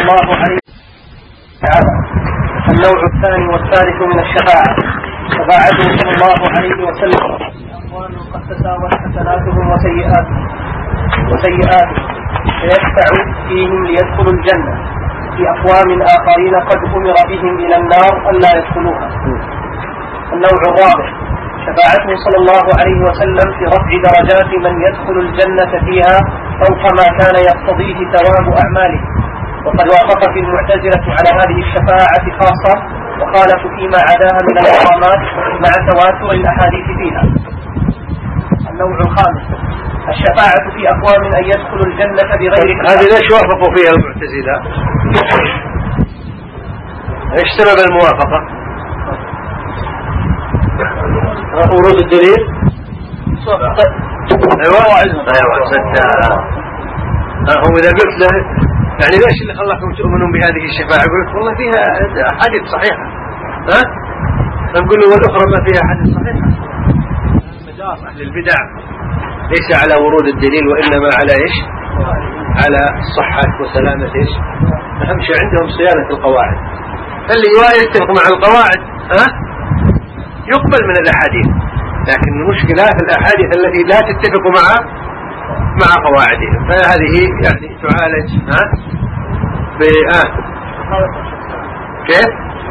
الله عليه وسلم. النوع الثاني والثالث من الشفاعة شفاعته صلى الله عليه وسلم أقوام قد تساوت حسناتهم وسيئاتهم فيشفع فيهم ليدخلوا الجنة في أقوام آخرين قد أمر بهم إلى النار ألا يدخلوها. النوع الرابع شفاعته صلى الله عليه وسلم في رفع درجات من يدخل الجنة فيها فوق ما كان يقتضيه ثواب أعماله، وقد وافق في المعتزلة على هذه الشفاعة خاصة وخالفوا فيما عداها من المقامات مع تواتر الأحاديث فيها. النوع الخامس الشفاعة في أقوام أن يدخلوا الجنة بغير حساب. هذه ليش وافقوا فيها المعتزلة؟ ايش سبب الموافقة؟ ورود الدليل؟ ايوه هو اذا قلت له يعني ليش اللي خلاكم تؤمنون بهذه الشفاعة؟ يقول لك والله فيها حديث صحيحة. نقول له والاخرى ما فيها حديث صحيحة. مدار اهل البدع ليس على ورود الدليل وانما على ايش؟ على صحة وسلامة ايش؟ اهم شيء عندهم صيانة القواعد. اللي يتفق مع القواعد يقبل من الاحاديث، لكن المشكلة في الاحاديث التي لا تتفق مع قواعدهم، فهذه يعني تعالج كيف؟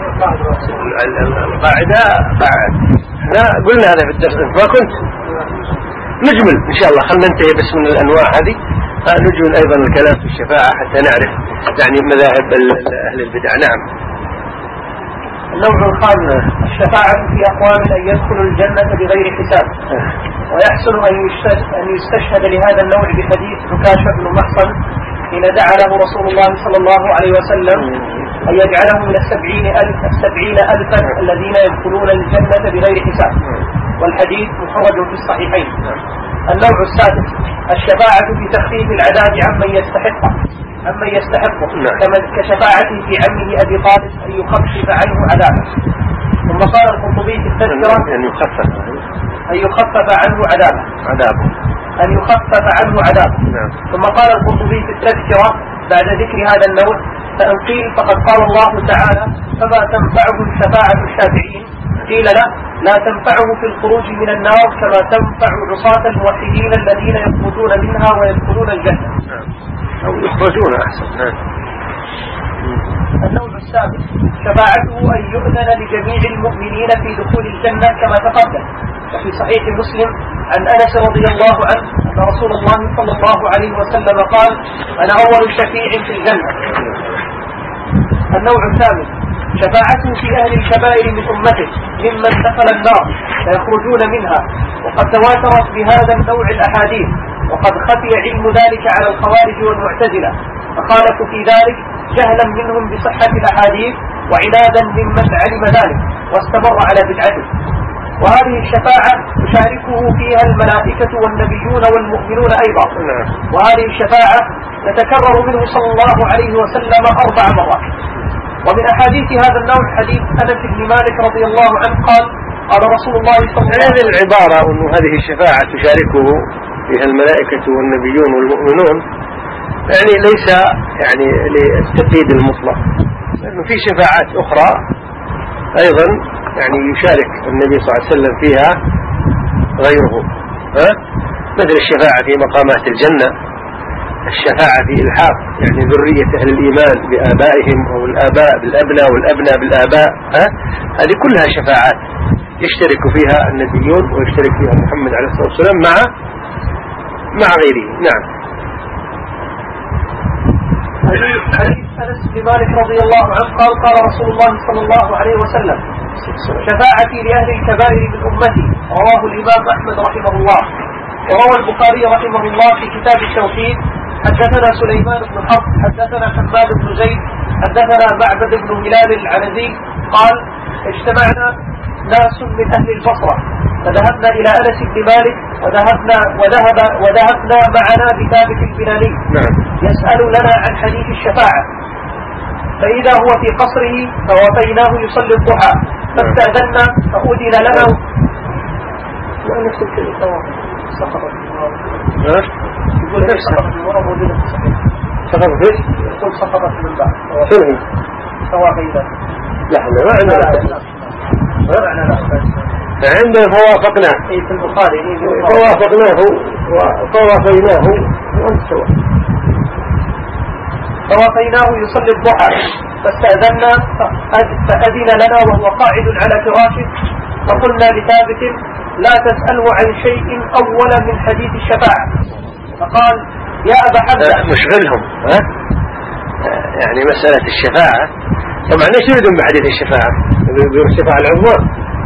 القاعدة احنا قلنا هذا في الدرس، ما كنت نجمل ان شاء الله. خلنا ننتهي بس من الانواع هذه، نجمل ايضا الكلام في الشفاعة حتى نعرف يعني مذاهب اهل البدع. نعم. النوع الخامس الشفاعة في أقوام أن يدخلوا الجنة بغير حساب. ويحسن أن يستشهد لهذا النوع بحديث عكاشة بن محصن حين دعا له رسول الله صلى الله عليه وسلم أن يجعله من 70,000 الذين يدخلون الجنة بغير حساب، والحديث مخرج في الصحيحين. النوع السادس الشفاعة في تخفيف العذاب عمن يستحقه كشفاعته في عمه أبي طالب أن يخفف عنه عذابه. ثم قال القرطبي في التذكرة أن يخفف عنه عذابه. ثم قال القرطبي في التذكرة بعد ذكر هذا النوع فإن قيل فقد قال الله تعالى فما تنفعه الشفاعة الشافعين، قيل لا تنفعه في الخروج من النار كما تنفع عصاة الموحدين الذين يخرجون منها ويدخلون الجنة أو يخرجون أحسن. النوع السادس شفاعته أن يؤذن لجميع المؤمنين في دخول الجنة كما تقدم. وفي صحيح مسلم عن أنس رضي الله عنه أن رسول الله صلى الله عليه وسلم قال أنا أول شفيع في الجنة. النوع الثامن شفاعته في أهل الكبائر من أمته ممن دخل النار فيخرجون منها، وقد تواترت بهذا النوع الأحاديث، وقد خفي علم ذلك على الخوارج والمعتزلة فخالفوا في ذلك جهلا منهم بصحة الأحاديث وعنادا ممن علم ذلك واستمر على بدعته. وهذه الشفاعة يشاركه فيها الملائكة والنبيون والمؤمنون أيضا. وهذه الشفاعة تتكرر منه صلى الله عليه وسلم 4 مرات. ومن أحاديث هذا النوع حديث أنس بن مالك رضي الله عنه قال رسول الله صلى الله عليه وسلم. هذه العبارة أن هذه الشفاعة تشاركه فيها الملائكة والنبيون والمؤمنون يعني ليس يعني للتقييد المطلق، لأنه في شفاعات أخرى أيضا يعني يشارك النبي صلى الله عليه وسلم فيها غيره، مثل الشفاعة في مقامات الجنة، الشفاعة في إلحاق يعني ذرية أهل الإيمان بآبائهم أو الآباء بالأبناء والأبناء بالآباء، هذه كلها شفاعات يشترك فيها النبيون ويشترك فيها محمد عليه الصلاة والسلام مع غيره. نعم. حديث أنس بن مالك رضي الله عنه قال رسول الله صلى الله عليه وسلم شفاعتي لأهل الكبائر من أمتي، رواه الإمام أحمد رحمه الله. وروى البخاري رحمه الله في كتاب التوحيد حدثنا سليمان بن حرب حدثنا حماد بن زيد حدثنا معبد بن هلال العنزي قال اجتمعنا ناس من أهل البصرة فذهبنا إلى أنس بن مالك وذهبنا معنا بثابت البناني يسأل لنا عن حديث الشفاعة، فإذا هو في قصره فوافيناه يصلي الضحى فاستأذنا فأذن لنا ونفس الكلمة سقطت يقول نفسها سقطت ايش؟ يقول سقطت من بعد. شنو هي؟ فواقينا. لا احنا ما عندنا. عندنا فوافقناه. في البخاري. فوافقناه وفوافيناه وانتوا. فوافيناه يصلي الضحى فاستأذنا فأذن لنا وهو قاعد على فراشه فقلنا لثابت لا تسأله عن شيء أولا من حديث الشفاعة فقال يا أبا حمزة مشغلهم يعني مسألة الشفاعة طبعا ايش يريدون بحديث الشفاعة؟ بالشفاعة العظمى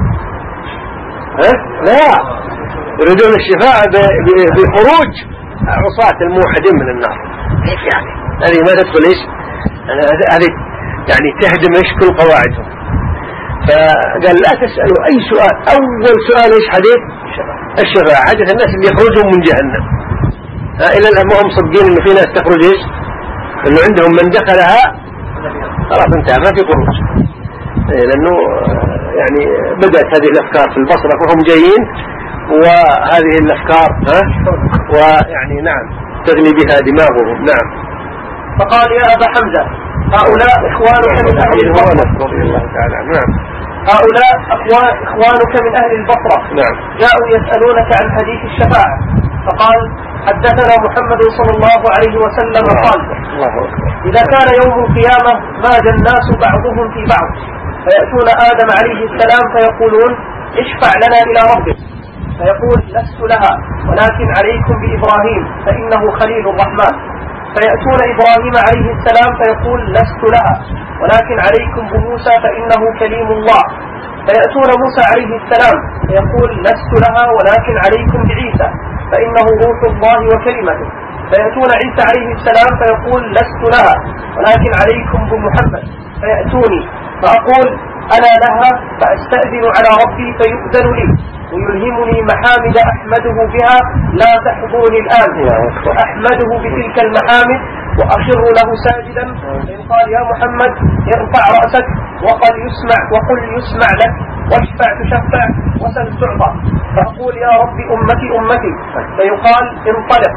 لا يريدون الشفاعة بخروج عصاة الموحدين من النار. كيف يعني؟ هذه ما تدخل ايش؟ هذه يعني تهدم ايش كل قواعدهم. فقال لا تسألوا اي سؤال. اول سؤال ايش حديث الشفاعة حدث الناس اللي يخرجون من جهنم الى الان هم صدقين انه في ناس تخرج ايش انه عندهم من دخلها خلاص انتهى ما في خروج لانه يعني بدأت هذه الافكار في البصرة فهم جايين وهذه الافكار ويعني نعم تغلي بها دماغهم. نعم. فقال يا أبا حمزة هؤلاء إخوانك من أهل البصرة رضي الله تعالى. نعم. هؤلاء إخوانك من أهل البصرة. نعم. جاءوا يسألونك عن حديث الشفاعة فقال حدثنا محمد صلى الله عليه وسلم قال إذا كان يوم القيامة ماج الناس بعضهم في بعض فيأتون آدم عليه السلام فيقولون اشفع لنا إلى ربك فيقول لست لها ولكن عليكم بإبراهيم فإنه خليل الرحمن فيأتون إبراهيم عليه السلام فيقول لست لها ولكن عليكم بموسى فإنه كليم الله فيأتون موسى عليه السلام فيقول لست لها ولكن عليكم بعيسى فإنه روح الله وكلمته فيأتون عيسى عليه السلام فيقول لست لها ولكن عليكم بمحمد فيأتوني فأقول أنا لها فأستأذن على ربي فيؤذن لي ويلهمني محامد أحمده بها لا تحضرني الآن وأحمده بتلك المحامد وأخر له ساجدا فيقال يا محمد ارفع رأسك وقل يسمع لك واشفع تشفع وسل تعطى فأقول يا رب أمتي فيقال انطلق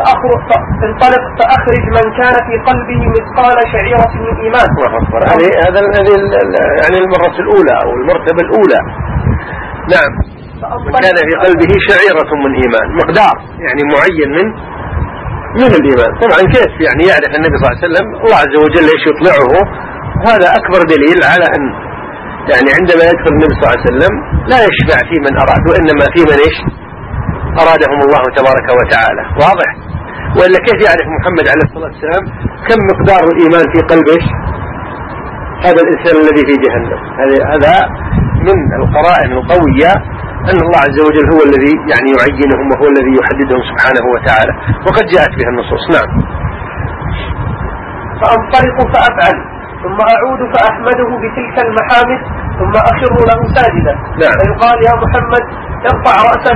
فأخرج من كان في قلبه مثقال شعيرة من إيمان. هذا يعني المرة الأولى أو المرتبة الأولى. نعم. من كان في قلبه شعيرة من إيمان مقدار يعني معين من الإيمان. طبعا كيف يعني يعرف النبي صلى الله عليه وسلم الله عز وجل ايش يطلعه وهذا أكبر دليل على أن يعني عندما يدخل النبي صلى الله عليه وسلم لا يشفع في من أراد وإنما في من ايش أرادهم الله تبارك وتعالى. واضح؟ وإلا كيف يعرف محمد عليه الصلاة والسلام كم مقدار الإيمان في قلبه هذا الإنسان الذي في جهنم؟ هذا من القرائن القوية أن الله عز وجل هو الذي يعني يعينهم وهو الذي يحددهم سبحانه وتعالى وقد جاءت به النصوص. نعم. فأنطلق فأفعل ثم أعود فأحمده بتلك المحامد ثم أخر له ساجدا. نعم. فيقال يا محمد ارفع رأسك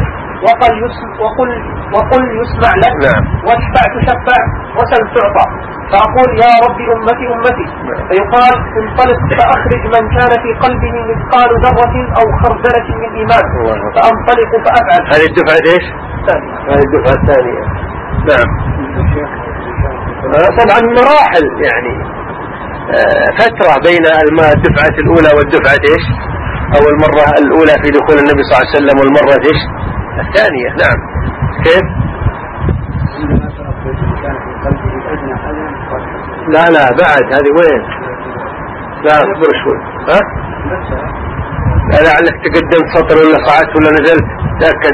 وقل يسمع لك. نعم. واشفع تشفع وسل تعطى فأقول يا رب أمتي نعم. فيقال انطلق فأخرج من كان في قلبه مثقال ذرة أو خردلة من إيمان فأنطلق فأفعل. هذه الدفعة ايش؟ هذه الدفعة الثانية. نعم. طبعا مراحل يعني فترة بين الدفعة الأولى والدفعة ايش أو المرة الأولى في دخول النبي صلى الله عليه وسلم والمرة ايش الثانية. نعم. كيف؟ لا بعد هذه وين؟ لا اصبر شوي. لا لعلك تقدمت سطر ولا صعدت ولا نزلت تأكد.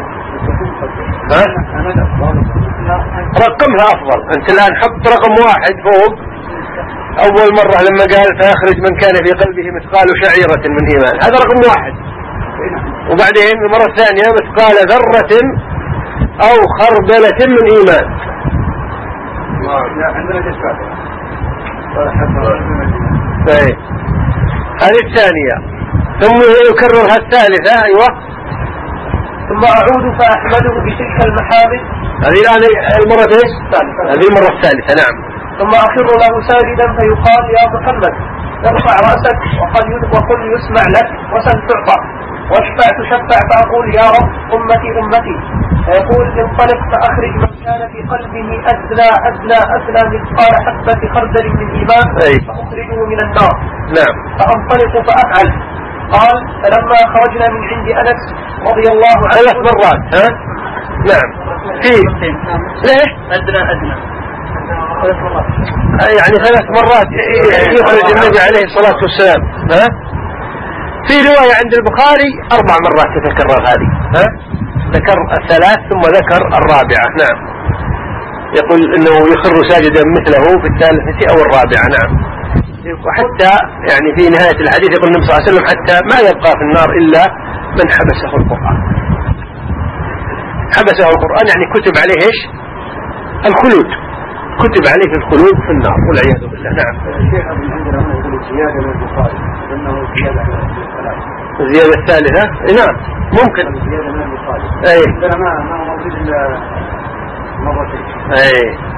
رقمها أفضل. أنت الآن حط رقم 1 فوق أول مرة لما قال فيخرج من كان في قلبه مثقال شعيرة من إيمان هذا رقم 1 وبعدين المرة الثانية مثقال ذرة أو خردلة من إيمان. طيب هذه الثانية ثم يكررها الثالثة. أيوة. ثم أعود فأحمده بتلك المحامد. هذه الآن المرة ايش؟ هذه المرة الثالثة. نعم. ثم أخر له ساجدا فيقال يا محمد ارفع رأسك وقل يسمع لك وسل تعطى واشفع تشفع فأقول يا رب أمتي أمتي، فيقول انطلق فأخرج من كان في قلبه أدنى مثقال حبة خردل من إيمان فأخرجه من النار. نعم. فأنطلق فأفعل. قال فلما خرجنا من عند أنس رضي الله عنه 3 مرات. ها؟ نعم. ليه؟ أدنى 3 مرات، يعني 3 مرات يخرج النبي عليه الصلاة والسلام. ها؟ في رواية عند البخاري 4 مرات تتكرر هذه. ها؟ ذكر 3 ثم ذكر 4. نعم. يقول انه يخر ساجدا مثله في 3 أو 4. نعم. وحتى يعني في نهاية الحديث يقول النبي صلى الله عليه وسلم حتى ما يبقى في النار إلا من حبسه القرآن. حبسه القرآن يعني كتب عليه ايش؟ الخلود، كتب عليه الخلود في النار والعياذ بالله. نعم. الشيخ ابن عندنا هنا يقول زيادة من البخاري لأنه زيادة على الثلاث. الزيادة الثالثة. نعم ممكن. زيادة من البخاري. اي. أنا ما موجود إلا مرتين. اي.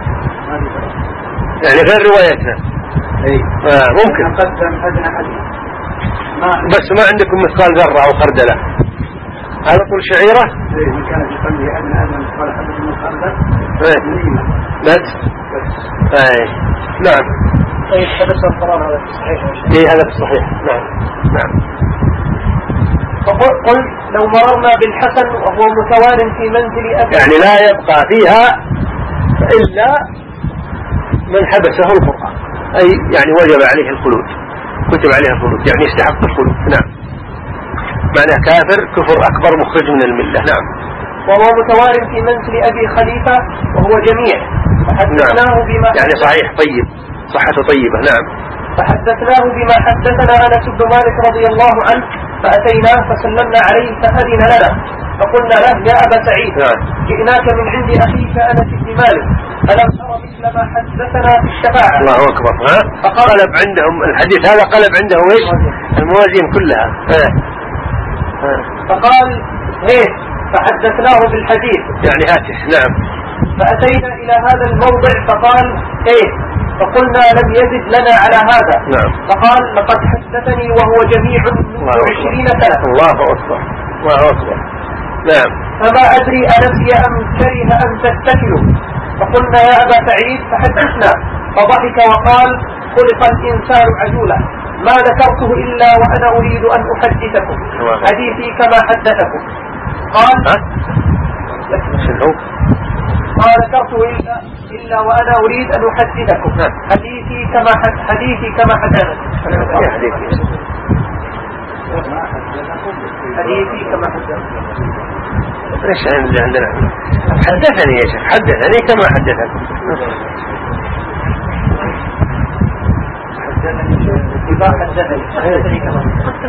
يعني غير روايتنا. اي. ممكن. قدم أدنى حديث. بس ما عندكم مثقال ذرة أو خردلة. هذا طول شعيرة. اي من كان في قلبه أدنى مثقال حبة من خردل. بس. اي. نعم. طيب حدث القرآن هذا صحيح؟ اي هذا صحيح. نعم. نعم. فقلت لو مررنا بالحسن وهو متوار في منزل أبي، يعني لا يبقى فيها إلا من حبسه القرآن، أي يعني وجب عليه الخلود، كتب عليه الخلود، يعني يستحق الخلود. نعم. معنى كافر كفر أكبر مخرج من الملة. نعم. وهو متوار في منزل أبي خليفة وهو جميع. فحدثناه بما يعني صحيح طيب، صحته طيبة. نعم. فحدثناه بما حدثنا أنس بن مالك رضي الله عنه، فأتيناه فسلمنا عليه فأذن لنا، فقلنا له يا أبا سعيد جئناك من عند أخيك أنس بن مالك ألم ترى مثل ما حدثنا في الشفاعة؟ الله أكبر. قلب عندهم الحديث هذا، قلب عندهم ايش؟ الموازين كلها. فقال ايه؟ فحدثناه بالحديث يعني هاته. نعم. فأتينا إلى هذا الموضع فقال ايه؟ فقلنا لم يزد لنا على هذا. نعم. فقال لقد حدثني وهو جميع منذ 20 سنة. الله أكبر. الله أكبر. نعم. فما أدري أنسي أم كره أن تتكلوا. فقلنا يا أبا سعيد فحدثنا. فضحك وقال خلق الإنسان عجولا، ما ذكرته إلا وأنا أريد أن أحدثكم حديثي كما حدثكم. قال ما ذكرته إلا وأنا أريد أن أحدثكم حديثي كما حدثكم. حديثي كما حدثكم. ايش عندنا؟ حدثني يا شيخ، حدثني كما حدثكم. حدثني كما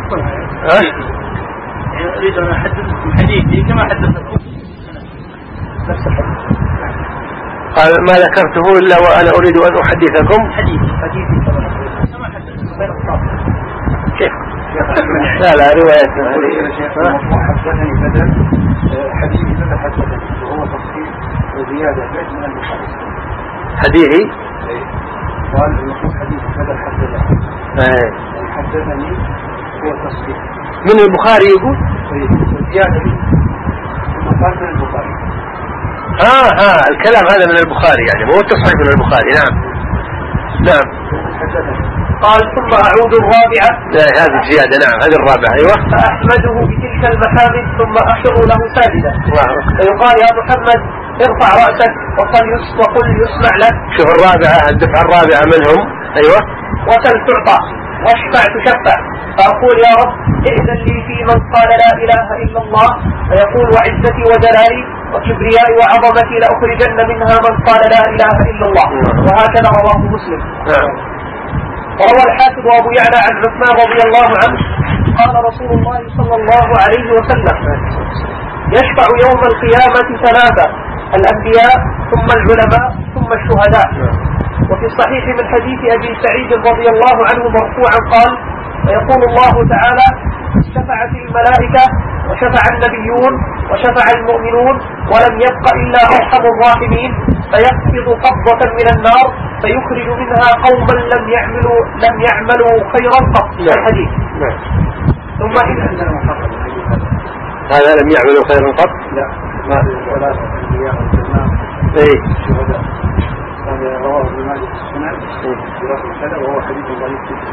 أريد أن أحدثكم حديثي كما حدثكم. نفس الحديث. قال ما ذكرته إلا وأنا أريد أن أحدثكم حديثي كما حدثكم بين الصلاة. كيف؟ لا رواية حدثني بدل حديثي بدل حدثني وهو تفصيل وزيادة بيت من البخاري. حديثي قال يقول حديثي بدل حدثني. حدثني هو تفصيل من البخاري يقول وزيادة مقال من البخاري. الكلام هذا من البخاري يعني مو التصحيح من البخاري. نعم. نعم. قال ثم أعود الرابعة. هذه زيادة. نعم هذه الرابعة. أيوة. فأحمده بتلك المحامد ثم أخر له ساجدا. فيقال يا محمد ارفع رأسك وقل يسمع لك. شوف الرابعة، الدفعة الرابعة منهم. أيوة. وسل تعطى واشفع تشفع. فأقول يا رب ائذن لي في من قال لا إله إلا الله، فيقول وعزتي وجلالي وكبريائي وعظمتي لأخرجن منها من قال لا إله إلا الله. وهكذا رواه مسلم. وروى الحافظ أبو يعلى عن عثمان رضي الله عنه قال رسول الله صلى الله عليه وسلم يشفع يوم القيامة 3: الأنبياء ثم العلماء ثم الشهداء. وفي الصحيح من حديث أبي سعيد رضي الله عنه مرفوعا قال فيقول الله تعالى شفعت الملائكة وشفع النبيون وشفع المؤمنون ولم يبق إلا أرحم الراحمين، فيقبض قبضة من النار فيخرج منها قوما لم يعملوا خيرا قط. الحديث. ثم إن هذا لم يعملوا خيرا قط؟ لا، ما الثلاثة الأنبياء والجنات الشهداء. هذا رواه ابن ماجه في السنن برقم كذا، وهو حديث ضعيف جدا.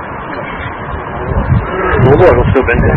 موضوع مكتوب عندنا.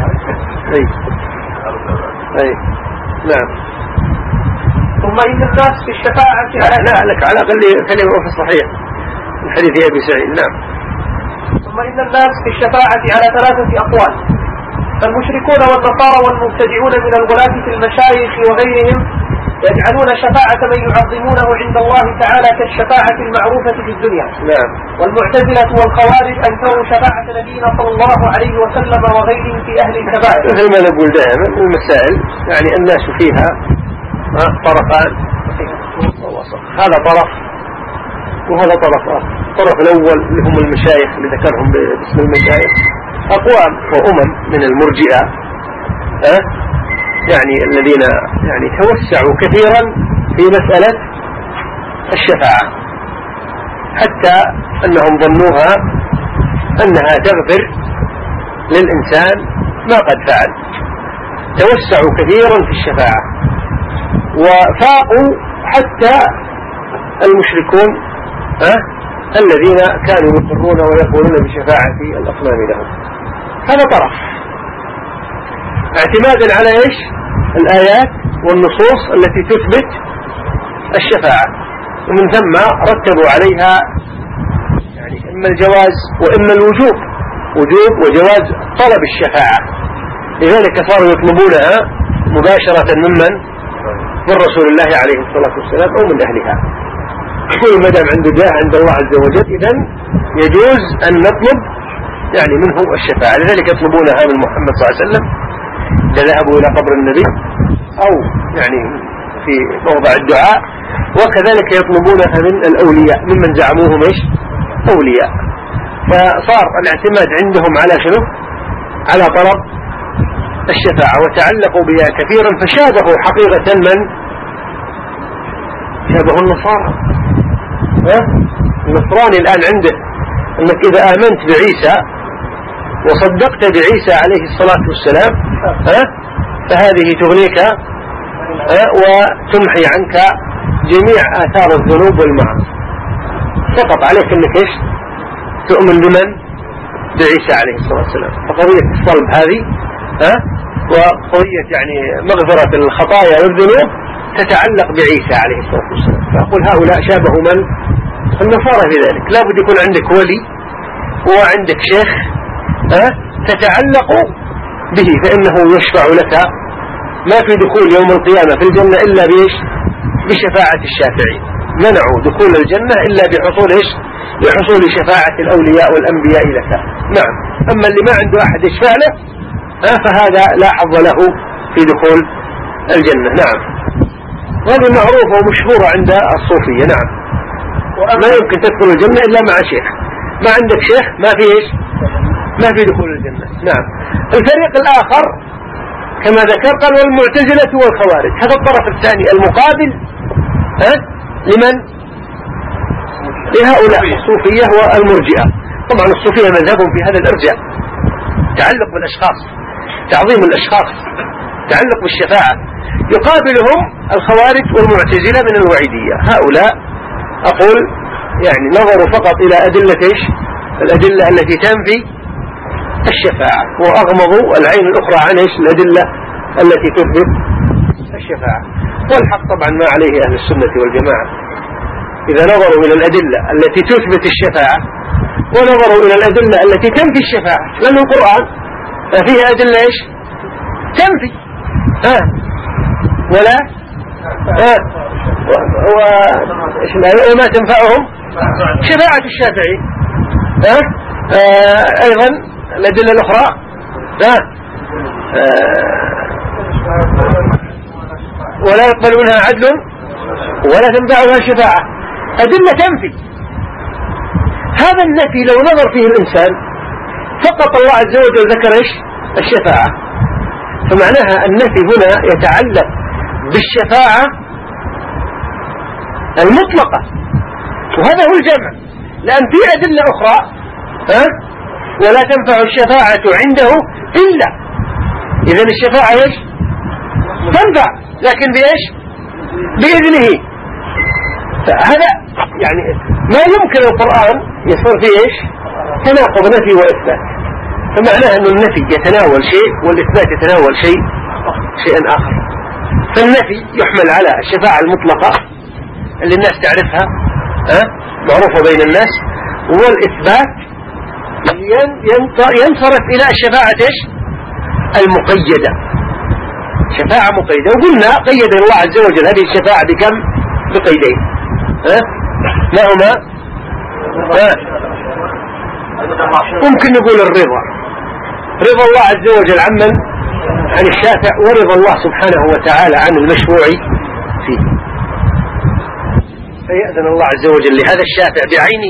نعم. ثم إن الناس في الشفاعة لا لك على الأقل كلمة في الصحيح من حديث أبي سعيد. نعم. ثم إن الناس في الشفاعة على 3 أقوال: فالمشركون والنصارى والمبتدعون من الغلاة في المشايخ وغيرهم يجعلون شفاعة من يعظمونه عند الله تعالى كالشفاعة المعروفة في الدنيا. نعم. والمعتزلة والخوارج أنكروا شفاعة نبينا صلى الله عليه وسلم وغيرهم في أهل الكبائر. مثل ما نقول دائما المسائل يعني الناس فيها طرفان، هذا طرف وهذا طرف آخر. الطرف الأول اللي هم المشايخ اللي ذكرهم باسم المشايخ، أقوام وأمم من المرجئة يعني الذين يعني توسعوا كثيرا في مسألة الشفاعة، حتى أنهم ظنوها أنها تغفر للإنسان ما قد فعل. توسعوا كثيرا في الشفاعة وفاقوا حتى المشركون الذين كانوا يقرون ويقولون بشفاعة الأصنام لهم. هذا طرف اعتمادا على ايش؟ الآيات والنصوص التي تثبت الشفاعة، ومن ثم رتبوا عليها يعني إما الجواز وإما الوجوب، وجوب وجواز طلب الشفاعة. لذلك صاروا يطلبونها مباشرة من رسول الله عليه الصلاة والسلام أو من أهلها. كل ما دام عنده جاه عند الله عز وجل إذن يجوز أن نطلب يعني منه الشفاعة. لذلك يطلبونها من محمد صلى الله عليه وسلم إذا ذهبوا إلى قبر النبي أو يعني في موضع الدعاء، وكذلك يطلبونها من الأولياء ممن زعموهم إيش؟ أولياء. فصار الاعتماد عندهم على شنو؟ على طلب الشفاعة، وتعلقوا بها كثيرا، فشابهوا حقيقة من شابهوا النصارى. النصراني الآن عنده أنك إذا آمنت بعيسى وصدقت بعيسى عليه الصلاة والسلام فهذه تغنيك وتمحي عنك جميع آثار الذنوب والمعاصي. فقط عليك أنك إيش؟ تؤمن بمن؟ بعيسى عليه الصلاة والسلام. فقضية الصلب هذه وقضية يعني مغفرة الخطايا والذنوب تتعلق بعيسى عليه الصلاة والسلام. فأقول هؤلاء شابهوا من؟ النصارى في ذلك. لا بد يكون عندك ولي وعندك شيخ تتعلق به، فإنه يشفع لك. ما في دخول يوم القيامة في الجنة إلا بإيش؟ بشفاعة الشافعين. منعوا دخول الجنة إلا بحصول إيش؟ بحصول شفاعة الأولياء والأنبياء لك. نعم. أما اللي ما عنده أحد يشفع له فهذا لا حظ له في دخول الجنة. نعم. هذه معروفة ومشهورة عند الصوفية. نعم. ما يمكن تدخل الجنة إلا مع شيخ. ما عندك شيخ ما في إيش؟ ما في دخول الجنة. نعم. الفريق الآخر كما ذكر قال والمعتزلة والخوارج، هذا الطرف الثاني المقابل لمن؟ لهؤلاء الصوفية والمرجئة. طبعا الصوفية مذهبهم في هذا الإرجاء، تعلق بالأشخاص، تعظيم الأشخاص، تعلق بالشفاعة. يقابلهم الخوارج والمعتزلة من الوعيدية. هؤلاء أقول يعني نظروا فقط إلى أدلة إيش؟ الأدلة التي تنفي الشفاعة، وأغمضوا العين الأخرى عن إيش؟ الأدلة التي تثبت الشفاعة. والحق طبعا ما عليه أهل السنة والجماعة، إذا نظروا إلى الأدلة التي تثبت الشفاعة ونظروا إلى الأدلة التي تنفي الشفاعة، لأن القرآن فيه أدلة إيش؟ تنفي ولا وما تنفعهم شفاعة الشافعي. أيضا الأدلة الأخرى ولا يقبل منها عدل ولا تنفعها شفاعة. أدلة تنفي. هذا النفي لو نظر فيه الإنسان فقط الله عز وجل ذكر إيش؟ الشفاعة. فمعناها النفي هنا يتعلق بالشفاعة المطلقة، وهذا هو الجمع، لأن في أدلة أخرى ولا تنفع الشفاعة عنده إذن الشفاعة إيش؟ تنفع، لكن بإيش؟ بإذنه. فهذا يعني ما يمكن القرآن يصير فيه إيش؟ تناقض نفي وإثبات. فمعناه أن النفي يتناول شيء والإثبات يتناول شيئا آخر. فالنفي يحمل على الشفاعة المطلقة اللي الناس تعرفها معروفة بين الناس، والإثبات ينصرف إلى الشفاعة إيش؟ المقيدة، شفاعة مقيدة. وقلنا قيد الله عز وجل هذه الشفاعة بكم؟ بقيدين. ما هما؟ ممكن نقول الرضا، رضا الله عز وجل عن الشافع، ورضا الله سبحانه وتعالى عن المشروع فيه. فيأذن الله عز وجل لهذا الشافع بعينه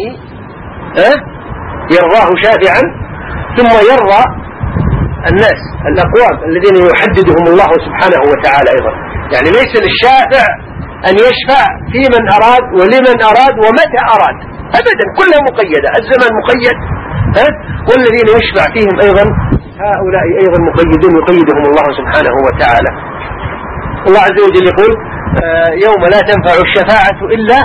يرضاه شافعا، ثم يرضى الناس الأقوام الذين يحددهم الله سبحانه وتعالى أيضا. يعني ليس للشافع أن يشفع في من أراد ولمن أراد ومتى أراد أبدا، كلها مقيدة، الزمن مقيد، والذين يشفع فيهم أيضا هؤلاء أيضا مقيدون يقيدهم الله سبحانه وتعالى. الله عز وجل يقول يوم لا تنفع الشفاعة إلا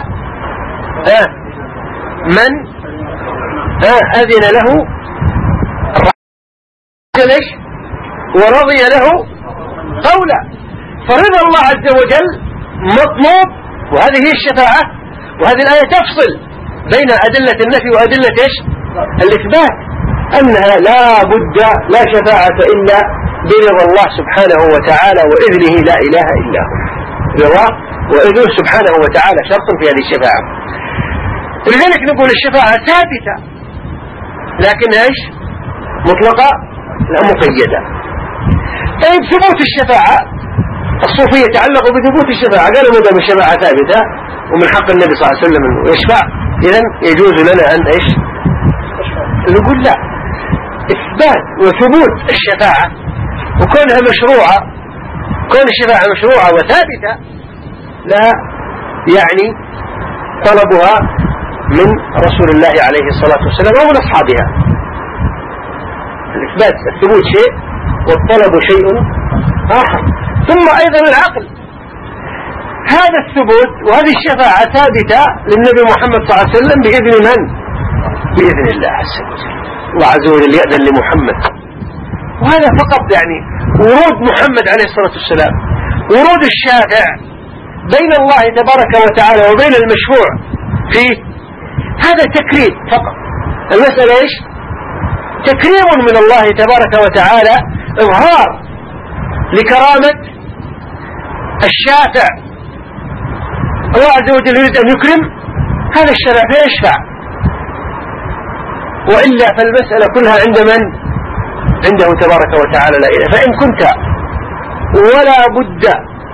من أذن له ورضي له قولا. فرضا الله عز وجل مطلوب، وهذه هي الشفاعة. وهذه الآية تفصل بين أدلة النفي وأدلة الإثبات، أنها لا شفاعة إلا برضا الله سبحانه وتعالى وإذنه، لا إله إلا هو. رضا وإذنه سبحانه وتعالى شرط في هذه الشفاعة. لذلك نقول الشفاعة ثابتة، لكن إيش؟ مطلقة لا مقيدة. طيب ثبوت الشفاعة، الصوفية تعلقوا بثبوت الشفاعة، قالوا مدام الشفاعة ثابتة ومن حق النبي صلى الله عليه وسلم أنه يشفع، إذن يجوز لنا أن إيش؟ نقول لا، إثبات وثبوت الشفاعة وكونها مشروعة، كون الشفاعة مشروعة وثابتة لا يعني طلبها من رسول الله عليه الصلاة والسلام ومن أصحابها. الإثبات الثبوت شيء والطلب شيء آخر. ثم أيضا العقل، هذا الثبوت وهذه الشفاعة ثابتة للنبي محمد صلى الله عليه وسلم بإذن من؟ بإذن الله عز وجل. الله عز وجل يأذن لمحمد، وهذا فقط يعني ورود محمد عليه الصلاة والسلام، ورود الشافع بين الله تبارك وتعالى وبين المشفوع فيه، هذا تكريم فقط. المسألة إيش؟ تكريم من الله تبارك وتعالى، إظهار لكرامة الشافع. الله عز وجل يريد أن يكرم هذا الشافع فيشفع، وإلا فالمسألة كلها عند من؟ عنده تبارك وتعالى لا إله. فإن كنت ولا بد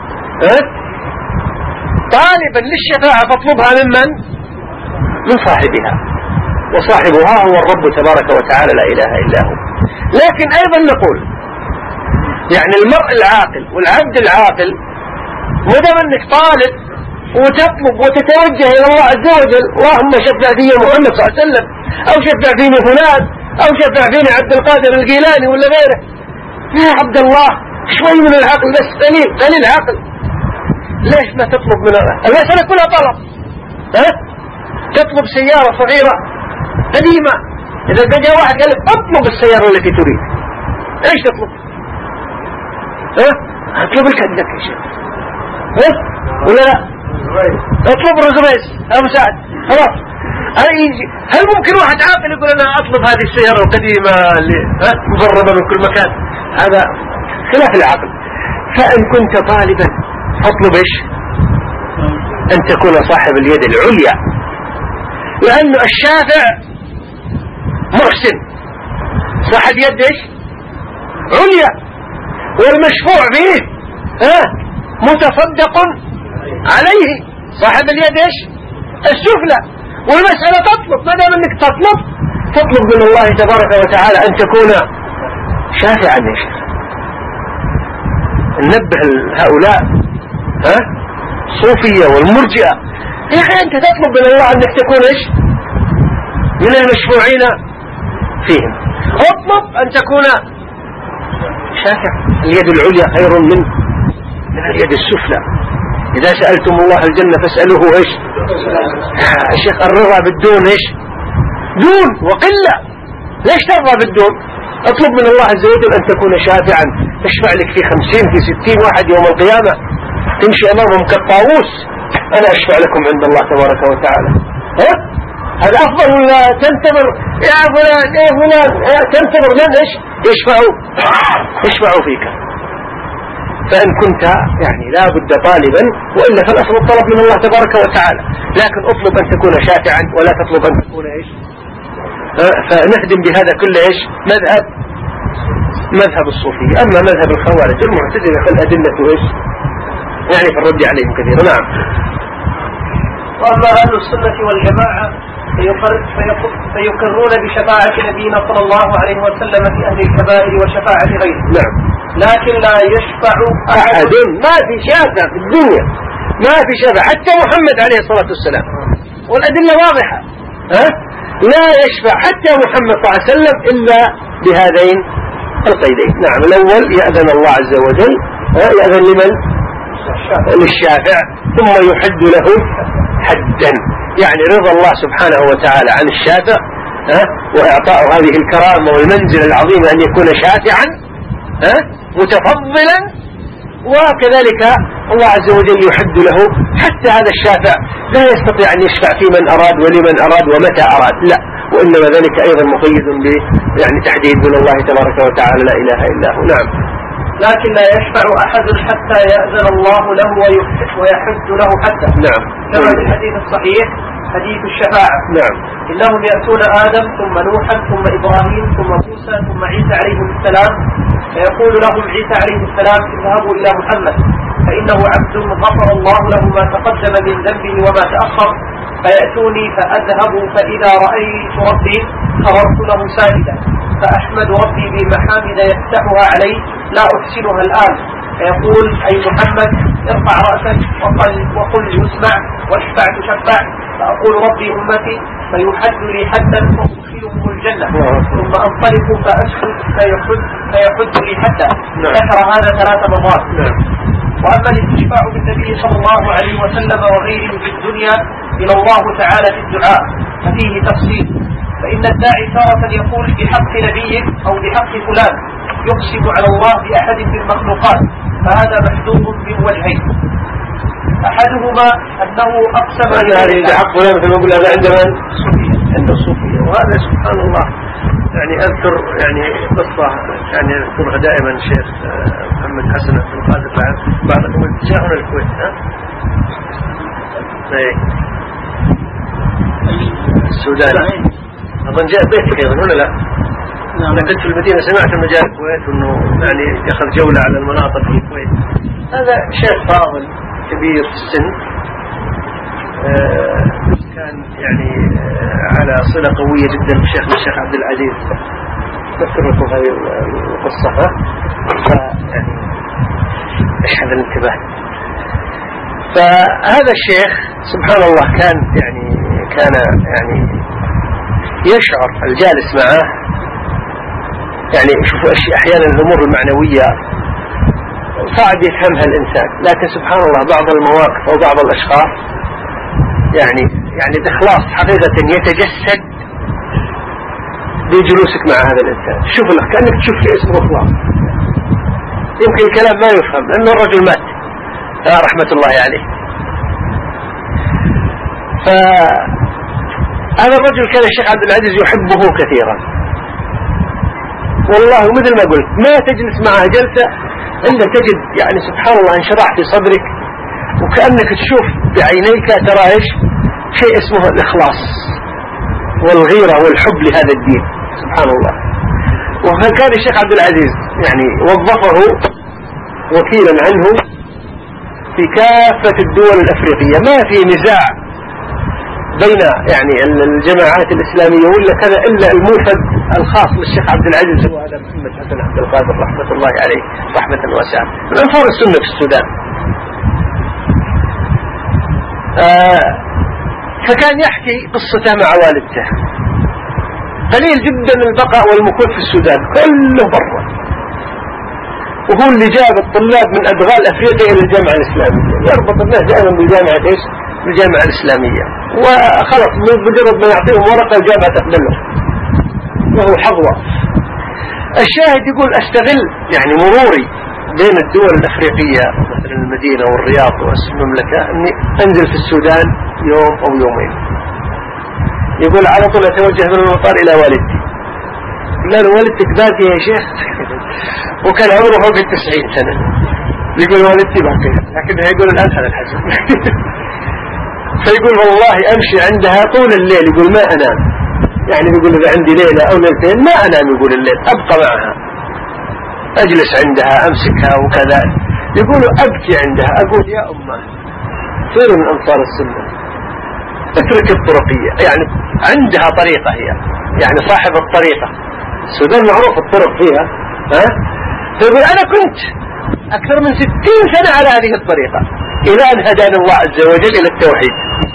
طالبا للشفاعة فاطلبها ممن؟ من صاحبها، وصاحبها هو الرب تبارك وتعالى لا إله إلا هو. لكن أيضا نقول يعني المرء العاقل والعبد العاقل مدام أنك طالب وتطلب وتتوجه إلى الله عز وجل، اللهم شفع فيني محمد صلى الله عليه وسلم، أو شفع فيني فلان، أو شفع فيني عبد القادر الجيلاني ولا غيره، يا عبد الله شوي من العقل بس، قليل عقل. ليش ما تطلب من المسألة كلها طلب؟ تطلب سيارة صغيرة قديمة، إذا جاء واحد قال لك اطلب السيارة التي تريد، ايش تطلب؟ اطلب الكندك يا شيخ، ولا لا؟ اطلب رزريز أو مساعد، خلاص. هل ممكن واحد عاقل يقول أنا أطلب هذه السيارة القديمة اللي مضربة من كل مكان؟ هذا خلاف العقل. فإن كنت طالبا فاطلب إيش؟ أن تكون صاحب اليد العليا، لأن الشافع محسن صاحب يد إيش؟ عليا، والمشفوع فيه متصدق عليه صاحب اليد إيش؟ السفلى. والمسألة تطلب، ما دام أنك تطلب من الله تبارك وتعالى أن تكون شافعا يا شيخ. ننبه هؤلاء الصوفية والمرجئة، يا أخي أنت تطلب من الله أنك تكون إيش؟ من المشفوعين فيهم. اطلب أن تكون شافع. اليد العليا خير من اليد السفلى. إذا سألتم الله الجنة فاسألوه إيش؟ الشيخ الرضا بالدون إيش؟ دون وقلة. ليش ترضى بالدون؟ اطلب من الله عز وجل أن تكون شافعا، تشفع لك في 50 في 60 واحد يوم القيامة تمشي أمامهم كالطاووس، أنا أشفع لكم عند الله تبارك وتعالى. ها؟ هذا أفضل ولا تنتظر يا فلان يا فلان تنتظر من إيش؟ يشفعوا فيك. فإن كنت يعني لا بد طالبا، وإلا فالأصل الطلب من الله تبارك وتعالى، لكن اطلب أن تكون شافعا ولا تطلب أن تكون إيش. فنهدم بهذا كله إيش؟ مذهب الصوفية. أما مذهب الخوارج المعتزلة فالأدلة إيش يعني في الرد عليهم كثيرا. نعم. وأما أهل السنة والجماعة فيقرون بشفاعة نبينا صلى الله عليه وسلم في أهل الكبائر وشفاعة غيره. نعم. لكن لا يشفع أحد. ما في شافع في الدنيا، ما في شافع حتى محمد عليه الصلاة والسلام، والأدلة واضحة. لا يشفع حتى محمد صلى الله عليه وسلم إلا بهذين القيدين. نعم. الأول يأذن الله عز وجل، يأذن لمن؟ للشافع، ثم يحد له حدا، يعني رضا الله سبحانه وتعالى عن الشافع وإعطاء هذه الكرامة والمنزل العظيم أن يكون شافعا متفضلا، وكذلك الله عز وجل يحد له حتى هذا الشافع لا يستطيع أن يشفع في من أراد ولمن أراد ومتى أراد، لا، وإنما ذلك أيضا مقيد يعني تحديد من الله تبارك وتعالى لا إله إلا هو. نعم. لكن لا يشفع أحد حتى يأذن الله له ويحد له حتى. نعم. كما في الحديث الصحيح حديث الشفاعة. نعم. إنهم يأتون آدم ثم نوحا ثم إبراهيم ثم موسى ثم عيسى عليه السلام، فيقول لهم عيسى عليه السلام اذهبوا إلى محمد فإنه عبد غفر الله له ما تقدم من ذنبه وما تأخر، فيأتوني فأذهب فإذا رأيت ربي خررت له ساجدا فأحمد ربي بمحامد يفتحها علي لا أحسنها الآن، فيقول أي محمد ارفع رأسك وقل يسمع واشفع تشفع، فأقول ربي أمتي فيحد لي حدا فأدخلهم الجنة، ثم أنطلق فأسكت فيحد لي حدا. ذكر هذا 3 مرات. وأما الاستشفاع بالنبي صلى الله عليه وسلم وغيره في الدنيا إلى الله تعالى في الدعاء ففيه تفصيل، فإن الداعي تارة يقول بحق نبيه أو بحق فلان يقسم على الله بأحد من المخلوقات، فهذا محدود من وجهين، أحدهما أنه أقسم بحق فلان مثل ما يقول هذا عند الصوفية، وهذا سبحان الله يعني أذكر يعني قصة يعني أذكرها دائما الشيخ محمد حسن عبد القادر بعضكم جاءنا الكويت السودان أظن جاء بيتك أيضا ولا لا؟ أنا كنت في المدينة سمعت المجال الكويت وأنه يعني يأخذ جولة على المناطق في الكويت. هذا شيخ فاضل كبير في السن، كان يعني على صلة قوية جدا بالشيخ عبد العزيز. أذكر لكم هذه القصة يعني إيش هذا الانتباه. فهذا الشيخ سبحان الله كان يعني يشعر الجالس معه، يعني شوفوا أحيانا الأمور المعنوية صعب يفهمها الإنسان، لكن سبحان الله بعض المواقف أو بعض الأشخاص يعني الإخلاص حقيقة يتجسد بجلوسك مع هذا الإنسان. شوف لك كأنك تشوف في اسمه إخلاص، يمكن الكلام ما يفهم لأنه الرجل مات رحمة الله عليه. فهذا الرجل كان الشيخ عبد العزيز يحبه كثيرا والله، مثل ما قلت ما تجلس معه جلسة إلا تجد يعني سبحان الله انشرح في صدرك، وكأنك تشوف بعينيك ترى إيش شيء اسمه الإخلاص والغيرة والحب لهذا الدين سبحان الله. وكان الشيخ عبد العزيز يعني وظفه وكيلا عنه في كافة الدول الأفريقية، ما في نزاع بين يعني الجماعات الإسلامية ولا كذا إلا الموفد الخاص للشيخ عبد العزيز هو هذا محمد حسن عبد القادر رحمة الله عليه رحمة واسعة من أنصار السنة في السودان. فكان يحكي قصته مع والدته، قليل جدا البقاء والمكوث في السودان كله برا، وهو اللي جاب الطلاب من أدغال أفريقيا إلى الجامعة الإسلامية، يربط الناس دائما بالجامعة إيش؟ بالجامعة الإسلامية، وخلص مجرد ما يعطيهم ورقة الجامعة تقبله وهو حظوة. الشاهد يقول أستغل يعني مروري بين الدول الأفريقية مثل المدينة والرياض والمملكة أني أنزل في السودان يوم أو يومين. يقول على طول أتوجه من المطار إلى والدتي. قال له والدتك باقية يا شيخ؟ وكان عمره فوق 90 سنة. يقول والدتي باقية، لكنها يقول الآن هذا الحزن. فيقول والله أمشي عندها طول الليل، يقول ما أنام، يعني يقول إذا عندي ليلة أو ليلتين ما أنام، يقول الليل أبقى معها، أجلس عندها أمسكها وكذا. يقول أبكي عندها، أقول يا أمه سير من أنصار السنة، اترك الطرقية، يعني عندها طريقة هي، يعني صاحب الطريقة. السودان معروف الطرق فيها، فيقول أنا كنت أكثر من 60 سنة على هذه الطريقة إلى أن هداني الله عز وجل إلى التوحيد.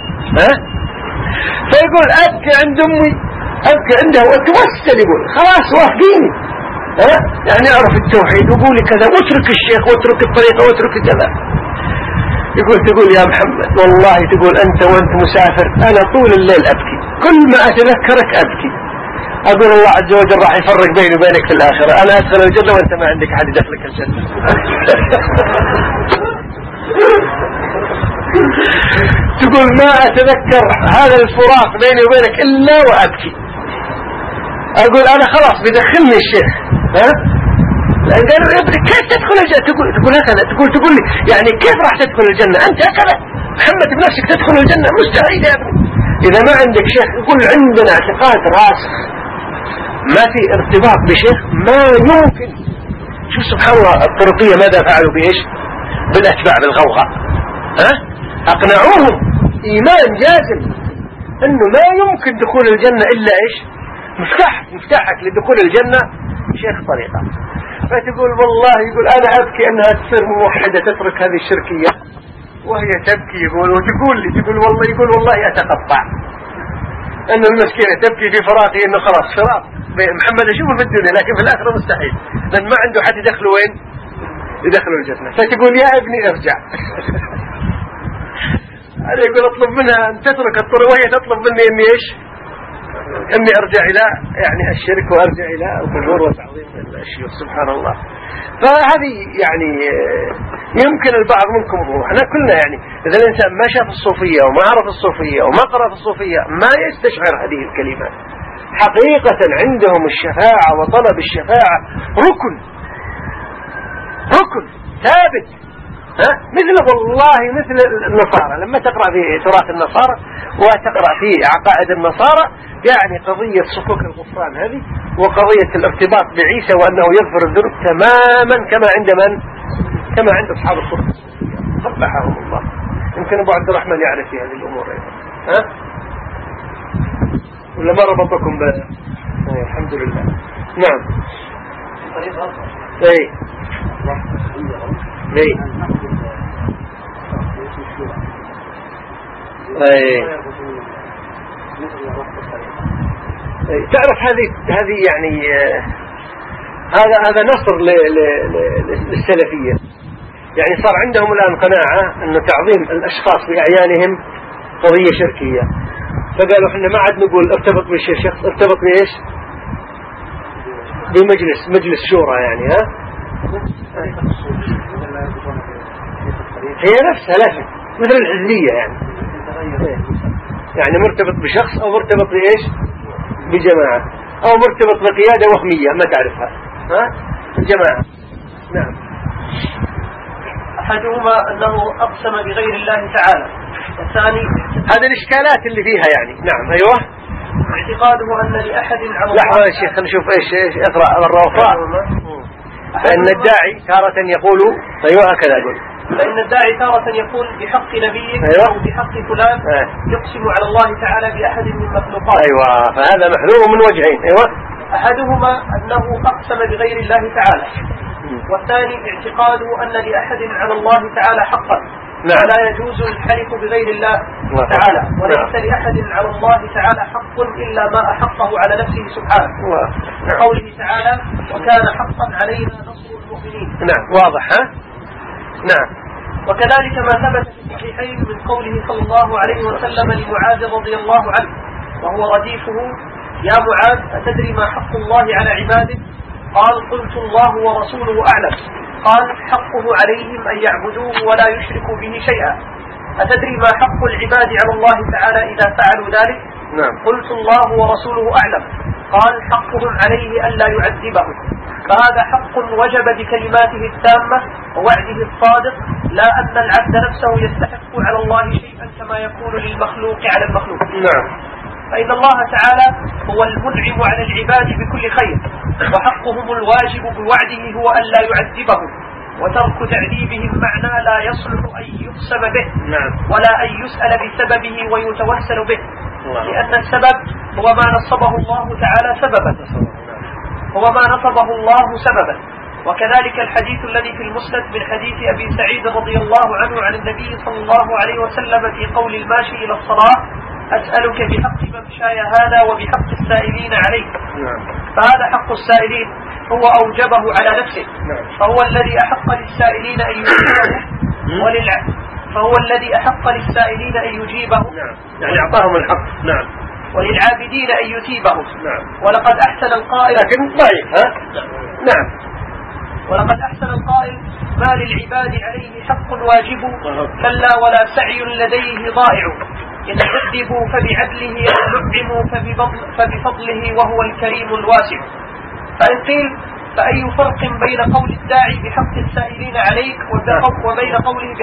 فيقول أبكي عند أمي، أبكي عندها وأتوسل، يقول خلاص وافقيني، يعني أعرف التوحيد وقولي كذا واترك الشيخ واترك الطريقة واترك كذا. يقول تقول يا محمد والله تقول أنت وأنت مسافر أنا طول الليل أبكي، كل ما أتذكرك أبكي، أقول الله عز وجل راح يفرق بيني وبينك في الآخرة، أنا أدخل الجنة وأنت ما عندك أحد يدخلك الجنة. تقول ما أتذكر هذا الفراق بيني وبينك إلا وأبكي، أقول أنا خلاص بدخلني الشيخ، قال كيف تدخل الجنة؟ تقول هكذا، تقول لي يعني كيف راح تدخل الجنة أنت هكذا محمد بنفسك تدخل الجنة؟ مستحيل يا ابني، إذا ما عندك شيخ. يقول عندنا اعتقاد راسخ ما في ارتباط بشيخ ما يمكن. شو سبحان الله الطرقية ماذا فعلوا بإيش؟ بالأتباع بالغوغاء، أقنعوهم إيمان جازم أنه ما يمكن دخول الجنة إلا إيش؟ مفتاحك لدخول الجنة شيخ طريقة. فتقول والله يقول أنا أبكي أنها تصير موحدة تترك هذه الشركية وهي تبكي، يقول وتقول لي تقول والله أتقطع أن المسكينة تبكي في فراقي أنه خلاص فراق محمد أشوفه في الدنيا لكن في الآخرة مستحيل، لأن ما عنده حد يدخله وين؟ يدخله الجنة. فتقول يا ابني ارجع. أنا يقول أطلب منها أن تترك الطرق وهي تطلب مني أني إيش؟ أني أرجع إلى يعني الشرك وأرجع إلى القبور وتعظيم الأشياء. سبحان الله. فهذه يعني يمكن البعض منكم احنا كلنا يعني إذا الإنسان ما شاف الصوفية وما عرف الصوفية وما قرأ في الصوفية ما يستشعر هذه الكلمات. حقيقة عندهم الشفاعة وطلب الشفاعة ركن ثابت، مثل والله مثل النصارى لما تقرأ في تراث النصارى وتقرأ في عقائد النصارى يعني قضية صكوك الغفران هذه وقضية الارتباط بعيسى وأنه يغفر الذنوب تماما كما عند أصحاب الصوفية قبحهم الله. يمكن أبو عبد الرحمن يعرف في هذه الأمور أيضا. ولا ما ربطكم الحمد لله. نعم اي تعرف هذه يعني هذا نصر للسلفية، يعني صار عندهم الآن قناعة أن تعظيم الأشخاص بأعيانهم قضية شركية، فقالوا احنا ما عاد نقول ارتبط بالشيخ، ارتبط بإيش؟ بمجلس شورى يعني. هي نفسها لازم مثل الحزبية يعني مرتبط بشخص أو مرتبط بإيش؟ بجماعة أو مرتبط بقيادة وهمية ما تعرفها الجماعة. نعم. أحدهما أنه أقسم بغير الله تعالى، والثاني هذه الإشكالات اللي فيها يعني. نعم أيوة. اعتقاده أن لأحد على الله. لحظة يا شيخ نشوف إيش اقرأ الرافع. فإن الداعي تارة يقول أيوة هكذا أقول. فإن الداعي تارة يقول بحق نبيه أو بحق فلان يقسم على الله تعالى بأحد من مخلوقاته. أيوة فهذا محذور من وجهين. أيوة. أحدهما أنه أقسم بغير الله تعالى، والثاني اعتقاده أن لأحد على الله تعالى حقا ولا يجوز الحلف بغير الله تعالى، وليس لأحد على الله تعالى حق إلا ما أحقه على نفسه سبحانه، قوله تعالى وكان حقا علينا نصر المؤمنين. نعم واضح. نعم. وكذلك ما ثبت في الصحيحين من قوله صلى الله عليه وسلم لمعاذ رضي الله عنه وهو رديفه: يا معاذ أتدري ما حق الله على عباده؟ قال: قلت الله ورسوله أعلم. قال: حقه عليهم أن يعبدوه ولا يشركوا به شيئا. أتدري ما حق العباد على الله تعالى إذا فعلوا ذلك؟ نعم. قلت الله ورسوله أعلم. قال: حقهم عليه ألا يعذبهم. فهذا حق وجب بكلماته التامة ووعده الصادق، لا أن العبد نفسه يستحق على الله شيئا كما يكون للمخلوق على المخلوق. نعم. فإن الله تعالى هو المنعم على العباد بكل خير، وحقهم الواجب بوعده هو أن لا يعذبهم، وترك تعذيبهم معنى لا يصلح أن يقسم به ولا أن يسأل بسببه ويتوسل به، لأن السبب هو ما نصبه الله تعالى سببا، وكذلك الحديث الذي في المسند من حديث أبي سعيد رضي الله عنه عن النبي صلى الله عليه وسلم في قول الماشي إلى الصلاة: أسألك بحق ممشاي هذا وبحق السائلين عليك. فهذا حق السائلين هو أوجبه على نفسه، فهو الذي أحق للسائلين أن يجيبه يعني أعطاهم الحق. نعم. وللعابدين أن يثيبهم. ولقد أحسن القائل، لكن ضعيف. نعم. ولقد أحسن القائل: ما للعباد عليه حق واجب، كلا ولا سعي لديه ضائع، إن عذبوا فبعدله، إن نعموا فبفضله، وهو الكريم الواسع. فإن قيل: فأي فرق بين قول الداعي بحق السائلين عليك وبين قوله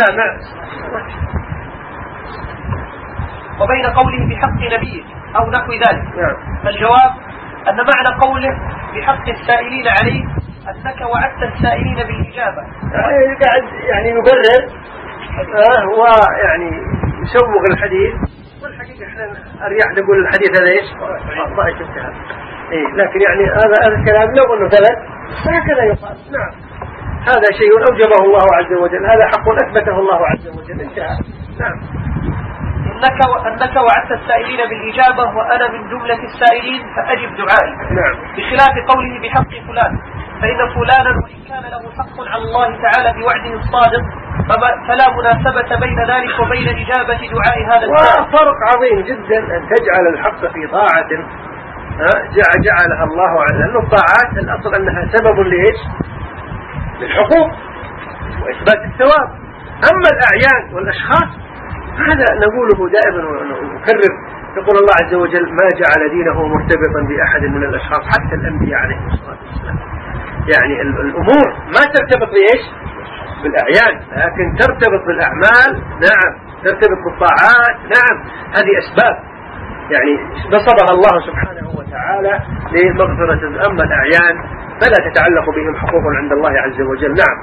بحق نبيك أو نحو ذلك؟ فالجواب أن معنى قوله بحق السائلين عليك أنك وعدت السائلين بالإجابة. قاعد يعني يبرر ويعني يسوق الحديث، والحقيقة احنا أريح نقول الحديث هذا ايش؟ ضعيف انتهى. لكن يعني هذا الكلام لو انه ثبت هكذا يقال. نعم. هذا شيء أوجبه الله عز وجل، هذا حق أثبته الله عز وجل، انتهى. نعم. أنك وعدت السائلين بالإجابة وأنا من جملة السائلين فأجب دعائي. نعم. بخلاف قوله بحق فلان، فإن فلانا وإن كان له حق على الله تعالى بوعده الصادق فلا مناسبة بين ذلك وبين إجابة دعاء هذا السائل. وفرق عظيم جدا أن تجعل الحق في طاعة جعلها الله عز وجل. الطاعات الأصل أنها سبب لإيش؟ للحقوق وإثبات الثواب. أما الأعيان والأشخاص هذا نقوله دائما ونكرر. يقول الله عز وجل: ما جعل دينه مرتبطا بأحد من الأشخاص حتى الأنبياء عليهم الصلاة والسلام. يعني الأمور ما ترتبط بإيش؟ بالأعيان، لكن ترتبط بالأعمال. نعم. ترتبط بالطاعات. نعم. هذه أسباب يعني نصبها الله سبحانه وتعالى لمغفرة. أما الأعيان فلا تتعلق بهم حقوق عند الله عز وجل. نعم.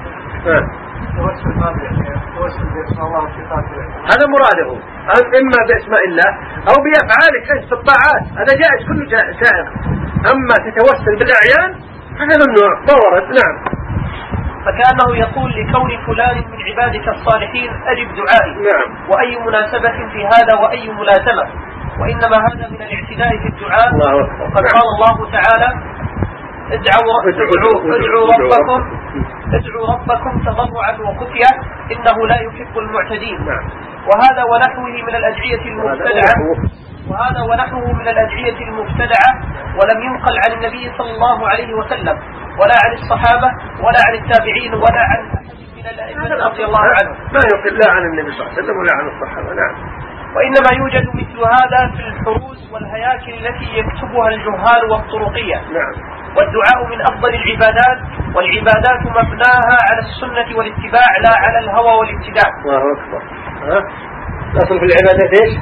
هذا مراده، إما بأسماء الله أو بأفعالك أنت في الطاعات، هذا جائز، كل سائر. أما تتوسل بالأعيان هذا ممنوع ضرورة. نعم. فكأنه يقول لكون فلان من عبادك الصالحين أجب دعائي. نعم. وأي مناسبة في هذا وأي ملازمة، وإنما هذا من الاعتداء في الدعاء. وقد قال الله تعالى: ادعوا ربكم تضرعا وخفيا إنه لا يحب المعتدين. وهذا ونحوه من الأدعية المبتدعة ولم ينقل عن النبي صلى الله عليه وسلم ولا عن الصحابة ولا عن التابعين ولا عن أحد من الأئمة رضي الله عنهم. ما ينقل لا عن النبي صلى الله عليه وسلم ولا عن الصحابة. نعم. وإنما يوجد مثل هذا في الحروز والهياكل التي يكتبها الجهال والطرقية. نعم. والدعاء من أفضل العبادات، والعبادات مبناها على السنة والاتباع لا على الهوى والابتداع. الله أكبر. نصل في العبادات إيش؟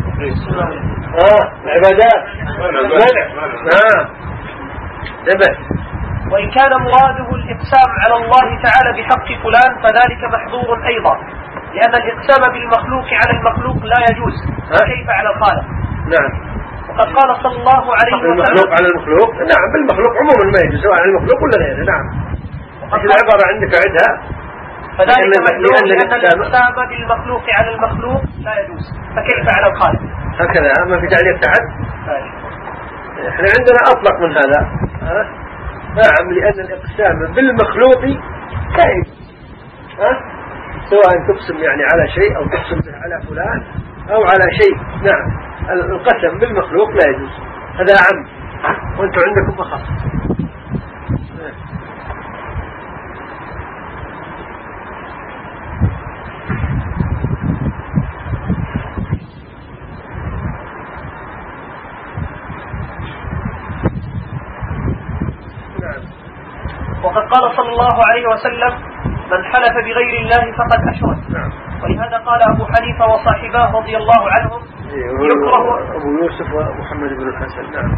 العبادات منع. تبع. وإن كان مراده الإقسام على الله تعالى بحق فلان فذلك محظور أيضا، لأن الإقسام بالمخلوق على المخلوق لا يجوز، كيف على الخالق. نعم. وقد قال صلى الله عليه وسلم: المخلوق على المخلوق. نعم. بالمخلوق عموما ما يجوز، سواء على المخلوق ولا غيره. نعم. إيش العبارة عندك عندها؟ فذلك مدلول لأن الإقسام بالمخلوق على المخلوق لا يجوز، فكيف على الخالق؟ هكذا ما في تعليق تحت. احنا عندنا أطلق من هذا. نعم، لأن الإقسام بالمخلوق لا يجوز، سواء تقسم يعني على شيء أو تقسم به على فلان أو على شيء. نعم، القسم بالمخلوق لا يجوز، هذا عام وأنتم عندكم فخص. وقد قال صلى الله عليه وسلم: من حلف بغير الله فقد أشرك. ولهذا قال أبو حنيفة وصاحباه رضي الله عنهم: يكره أبو يوسف ومحمد بن الحسن. نعم.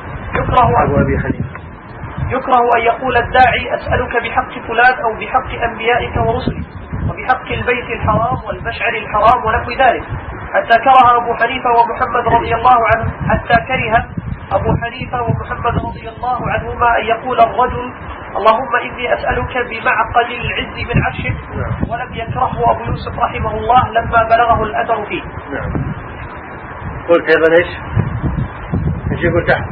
يكره أن يقول الداعي: أسألك بحق فلان أو بحق أنبيائك ورسلك وبحق البيت الحرام والمشعر الحرام ونحو ذلك، حتى كره أبو حنيفة ومحمد رضي الله عنه أبو حنيفة ومحمد رضي الله عنهما أن يقول الرجل: اللهم إني أسألك بمعقد العز من عرشك. ولم يكرهه أبو يوسف رحمه الله لما بلغه الأثر فيه. نعم. قلت أيضا إيش يقول تحت؟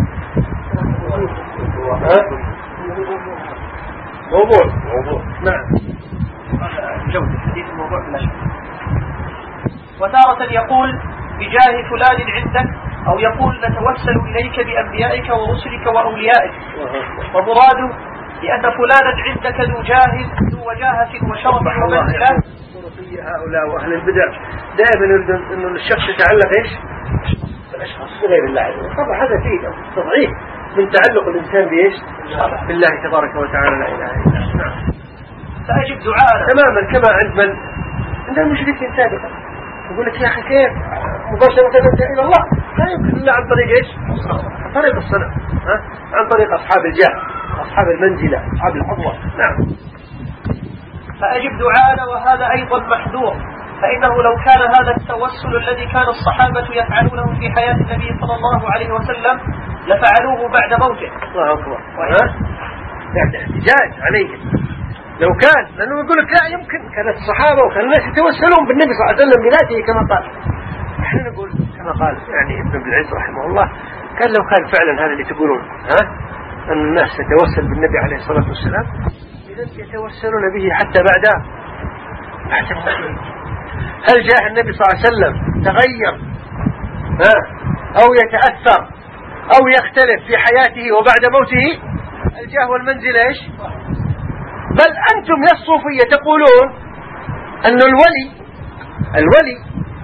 موضوع. نعم. جودة حديث الموضوع لا شك. وتارة يقول: بجاه فلان عندك، أو يقول: نتوسل إليك بأنبيائك ورسلك وأوليائك. ومراده لأن فلانا عندك ذو وجاهة وشرف ومنزلة. هؤلاء وأهل البدع دائما يريدون أن الشخص يتعلق إيش؟ بالأشخاص غير الله. طبعا هذا فيه تضعيف من تعلق الإنسان بإيش؟ بالله تبارك وتعالى لا إله إلا الله. نعم. فأجب دعاءنا تماما كما عند من عند المشركين سابقا، يقول لك: يا أخي كيف مباشرة تنتهي إلى الله؟ لا يمكن إلا عن طريق إيش؟ عن طريق الصنع، عن طريق أصحاب الجاه، أصحاب المنزلة، أصحاب الحظوة. نعم. فأجب دعاءنا، وهذا أيضا محذور، فإنه لو كان هذا التوسل الذي كان الصحابة يفعلونه في حياة النبي صلى الله عليه وسلم لفعلوه بعد موته. الله أكبر. يعني احتجاج عليهم لو كان، لأنه يقول لك لا يمكن، كانت الصحابة وكان الناس يتوسلون بالنبي صلى الله عليه وسلم بذاته كما قال. احنا نقول كما قال يعني ابن العز رحمه الله، كان لو كان فعلا هذا اللي تقولون أن الناس تتوسل بالنبي عليه الصلاة والسلام، إذا يتوسلون به حتى بعد موته. هل جاء النبي صلى الله عليه وسلم تغير أو يتأثر أو يختلف في حياته وبعد موته؟ الجاه والمنزل إيش؟ بل أنتم يا الصوفية تقولون أن الولي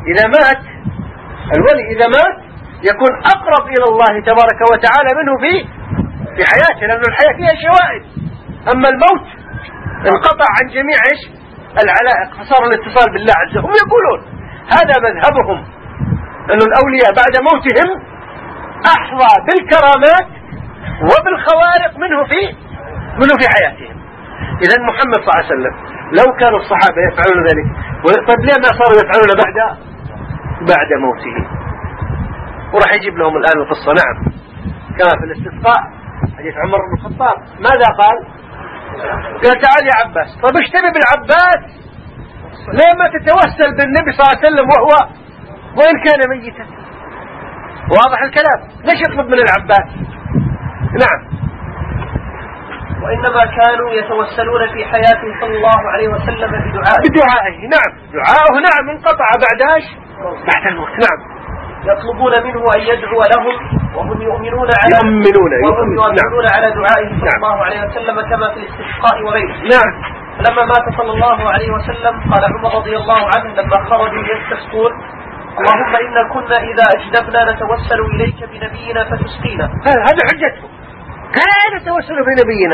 إذا مات يكون أقرب إلى الله تبارك وتعالى منه في حياته، لأن الحياة فيها شوائب، أما الموت انقطع عن جميع إيش؟ العلائق، فصار الاتصال بالله عز وجل. هم يقولون هذا مذهبهم، أن الأولياء بعد موتهم أحظى بالكرامات وبالخوارق منه في حياتهم. إذا محمد صلى الله عليه وسلم لو كانوا الصحابة يفعلون ذلك، طيب ليه ما صاروا يفعلون بعد موته؟ وراح يجيب لهم الآن القصة. نعم، كما في الاستسقاء حديث عمر بن الخطاب، ماذا قال؟ تعال يا عباس. طيب ايش تبي بالعباس؟ ليه ما تتوسل بالنبي صلى الله عليه وسلم وإن كان ميتا؟ واضح الكلام، ليش يطلب من العباس؟ نعم. وإنما كانوا يتوسلون في حياته صلى الله عليه وسلم بدعائه. نعم، دعاؤه نعم انقطع بعد الموت. نعم. يطلبون منه أن يدعو لهم وهم يؤمنون على دعائه صلى الله عليه وسلم كما في الاستسقاء وغيره. نعم. لما مات صلى الله عليه وسلم قال عمر رضي الله عنه لما خرجوا يستسقون: اللهم إنا كنا إذا أجدبنا نتوسل إليك بنبينا فتسقينا. هذا حجته، كان نتوسل بنبينا.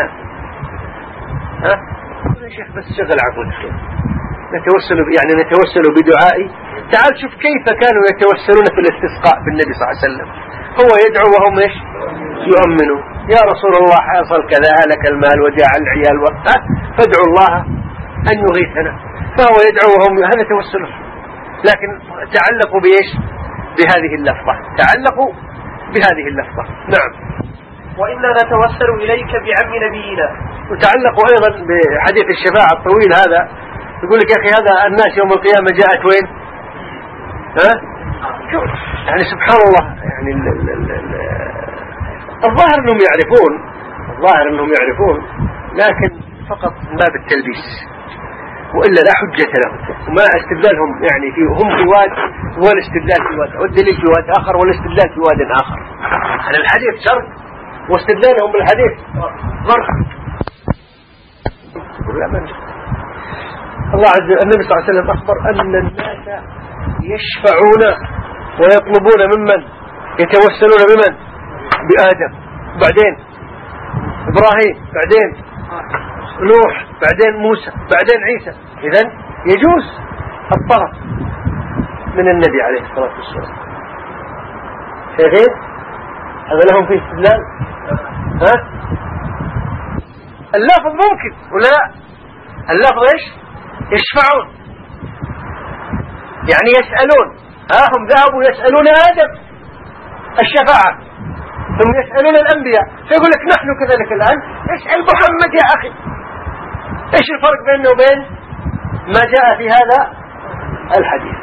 يا شيخ بس شغل عقلك، نتوسل بدعائي. تعال شوف كيف كانوا يتوسلون في الاستسقاء بالنبي صلى الله عليه وسلم، هو يدعو وهم ايش؟ يؤمنوا. يا رسول الله حصل كذا، لك المال وجاء العيال فادعوا الله أن يغيثنا. فهو يدعو وهم، هذا توسله. لكن تعلقوا بإيش؟ بهذه اللفظة. نعم. وإنا نتوسل إليك بعم نبينا. وتعلقوا أيضا بحديث الشفاعة الطويل هذا يقول لك يا أخي هذا الناس يوم القيامة جاءت وين؟ يعني سبحان الله، يعني الظاهر أنهم يعرفون لكن فقط من باب التلبيس، وإلا لا حجة لهم، وما استدلالهم يعني هم في واد والاستدلال في واد، والدليل في واد آخر والاستدلال في واد آخر. على الحديث شرط واستدلالهم بالحديث فرق. الله عز وجل النبي صلى الله عليه وسلم أخبر أن الناس يشفعون ويطلبون ممن يتوسلون بمن؟ بآدم، بعدين إبراهيم، بعدين نوح، بعدين موسى، بعدين عيسى. إذن يجوز الطلب من النبي عليه الصلاة والسلام. شايفين هذا لهم فيه استدلال؟ اللفظ ممكن ولا لا؟ اللفظ ايش؟ يشفعون، يعني يسألون. هم ذهبوا يسألون آدم الشفاعة، ثم يسألون الأنبياء، فيقول لك نحن كذلك الآن اسأل محمد يا أخي. ايش الفرق بينه وبين ما جاء في هذا الحديث؟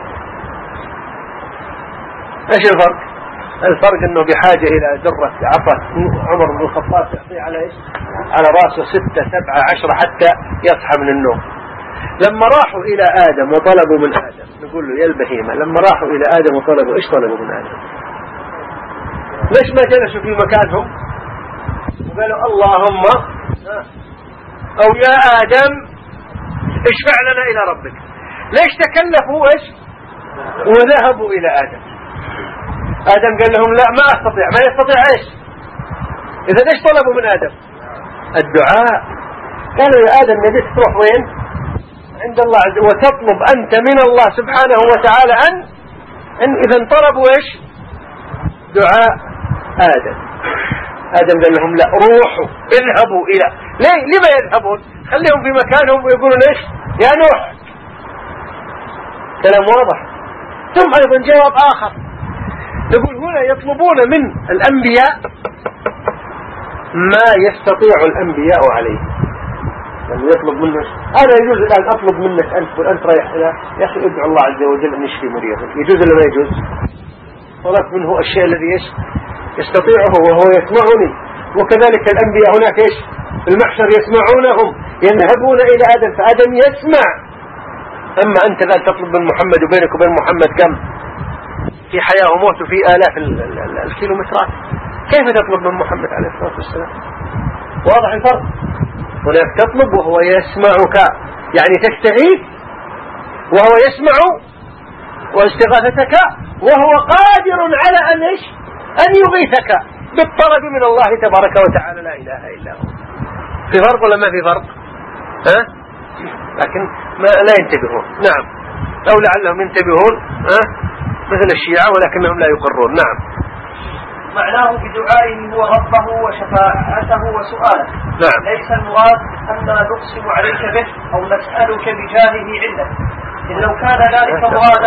ايش الفرق؟ الفرق انه بحاجة الى درة عفة عمر بن الخطاب تحطيه على ايش؟ على راسه 6 7 10 حتى يصحى من النوم. لما راحوا الى آدم وطلبوا من آدم، نقول له يا البهيمة، لما راحوا الى آدم وطلبوا ايش طلبوا من آدم؟ ليش ما جلسوا في مكانهم وقالوا اللهم او يا آدم اشفع لنا الى ربك؟ ليش تكلفوا ايش وذهبوا الى آدم؟ آدم قال لهم لا ما استطيع، ما يستطيع ايش؟ اذا ايش طلبوا من آدم؟ الدعاء. قالوا يا آدم نبيك تروح وين؟ عند الله عز وجل، وتطلب انت من الله سبحانه وتعالى ان اذا طلبوا ايش؟ دعاء آدم. آدم قال لهم لا، روحوا اذهبوا إلى. لما يذهبون؟ خليهم في مكانهم ويقولون ايش؟ يا نوح. كلام واضح. ثم أيضا جواب آخر، يقول هنا يطلبون من الأنبياء ما يستطيع الأنبياء عليه، يعني يطلب منه. أنا يجوز الآن أطلب منك أنت رايح يا أخي ادعو الله عز وجل أن يشفي مريضك، يجوز ولا ما يجوز؟ طلبت منه الشيء الذي ايش؟ يستطيعه وهو يسمعني. وكذلك الأنبياء هناك ايش؟ المحشر يسمعونهم، يذهبون إلى آدم فآدم يسمع. أما أنت لا تطلب من محمد، وبينك وبين محمد كم؟ في حياة وموت وفي آلاف الكيلومترات، كيف تطلب من محمد عليه الصلاة والسلام؟ واضح الفرق؟ هناك تطلب وهو يسمعك، يعني تستغيث وهو يسمع واستغاثتك وهو قادر على أن ايش؟ أن يغيثك بالطلب من الله تبارك وتعالى، لا إله إلا هو. في فرق ولا ما في فرق؟ لكن ما لا ينتبهون. نعم، أو لعلهم ينتبهون مثل الشيعة ولكنهم لا يقرون. نعم. معناه بدعائه هو ربه وشفاعته وسؤاله. نعم. ليس المراد أننا نقسم عليك به أو نسألك بجاهه عنده، إن لو كان ذلك مرادا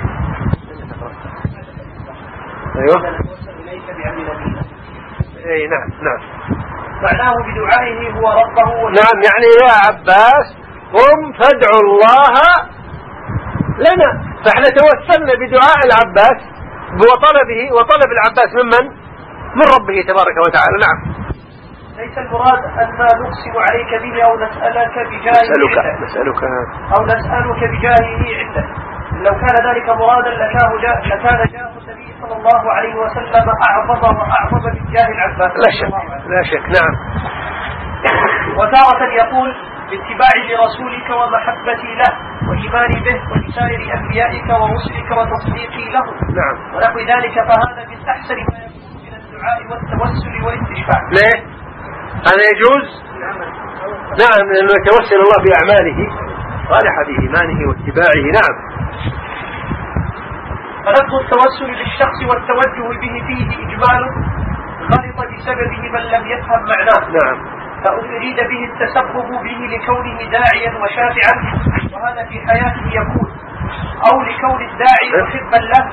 أيوه. أي نعم. معناه بدعائه هو ربه نعم، يعني يا عباس قم فادعوا الله لنا. فاحنا توسلنا بدعاء العباس وطلب العباس من ربه تبارك وتعالى. نعم. ليس المراد أن نقسم عليك به أو نسألك بجاهه عنده. لو كان ذلك مرادا لكان جاه النبي صلى الله عليه وسلم أعظم من جاه العباس. لا شك. نعم. وتارة يقول باتباعي لرسولك ومحبتي له وإيماني به ولسائر أنبيائك ورسلك وتصديقي له. نعم. ونحو ذلك، فهذا من أحسن ما يكون من الدعاء والتوسل والاستشفاع. ليه؟ هذا يجوز؟ نعم، لأنه يتوسل الله بأعماله صالحة بإيمانه واتباعه. نعم. فلفظ التوسل بالشخص والتوجه به فيه إجمال خلط بسببه من لم يفهم معناه. نعم. فأريد به التسبب به لكونه داعيا وشافعا، وهذا في حياته يكون، أو لكون الداعي محبا له.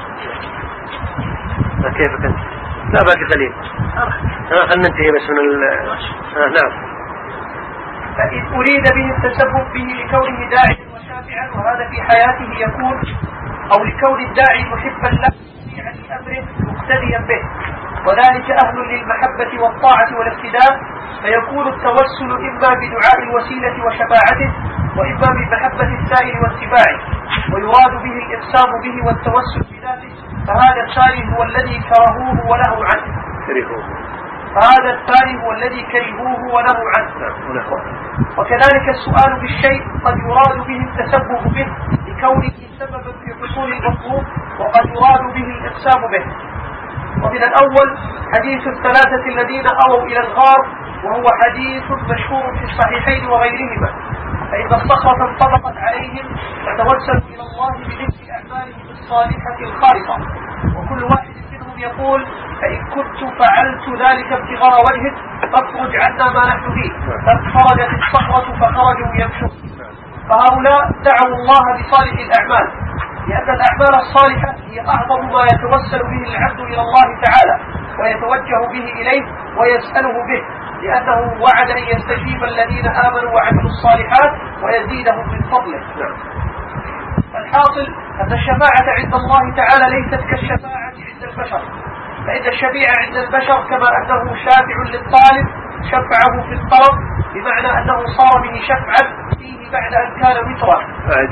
كيف كنت؟ لا باقي قليل. خلنا ننتهي بس من نعم. فإن أريد به التسبب به لكونه داعيا وشافعا وهذا في حياته يكون، أو لكون الداعي محبا له مطيعا لأمره مقتديا به، وذلك أهل للمحبة والطاعة والاقتداء، فيكون التوسل إما بدعاء الوسيلة وشفاعته، وإما بمحبة السائل واتباعه، ويراد به الإقسام به والتوسل بذاته، فهذا الثاني هو الذي كرهوه ونهوا عنه. فهذا الثاني هو الذي كرهوه ونهوا عنه. وكذلك السؤال بالشيء قد يراد به التسبب به لكونه سببا في حصول المطلوب، وقد يراد به الإقسام به. ومن الأول حديث الثلاثة الذين أووا إلى الغار، وهو حديث مشهور في الصحيحين وغيرهما، فإن الصخرة انطبقت عليهم فتوسلوا إلى الله بذكر أعمالهم الصالحة الخالصة، وكل واحد منهم يقول: فإن كنت فعلت ذلك ابتغاء وجهك فاخرج عنا ما نحن فيه، فخرجت الصخرة فخرجوا يمشون. فهؤلاء دعوا الله بصالح الأعمال، لأن الأعمال الصالحة هي أعظم ما يتوسل به العبد إلى الله تعالى ويتوجه به إليه ويسأله به، لأنه وعد أن يستجيب الذين آمنوا وعملوا الصالحات ويزيدهم من فضله. الحاصل أن الشفاعة عند الله تعالى ليست كالشفاعة عند البشر، فإن الشفيع عند البشر كما أنه شافع للطالب شفعه في الطلب، بمعنى أنه صار به شفعا فيه بعد أن كان وترا.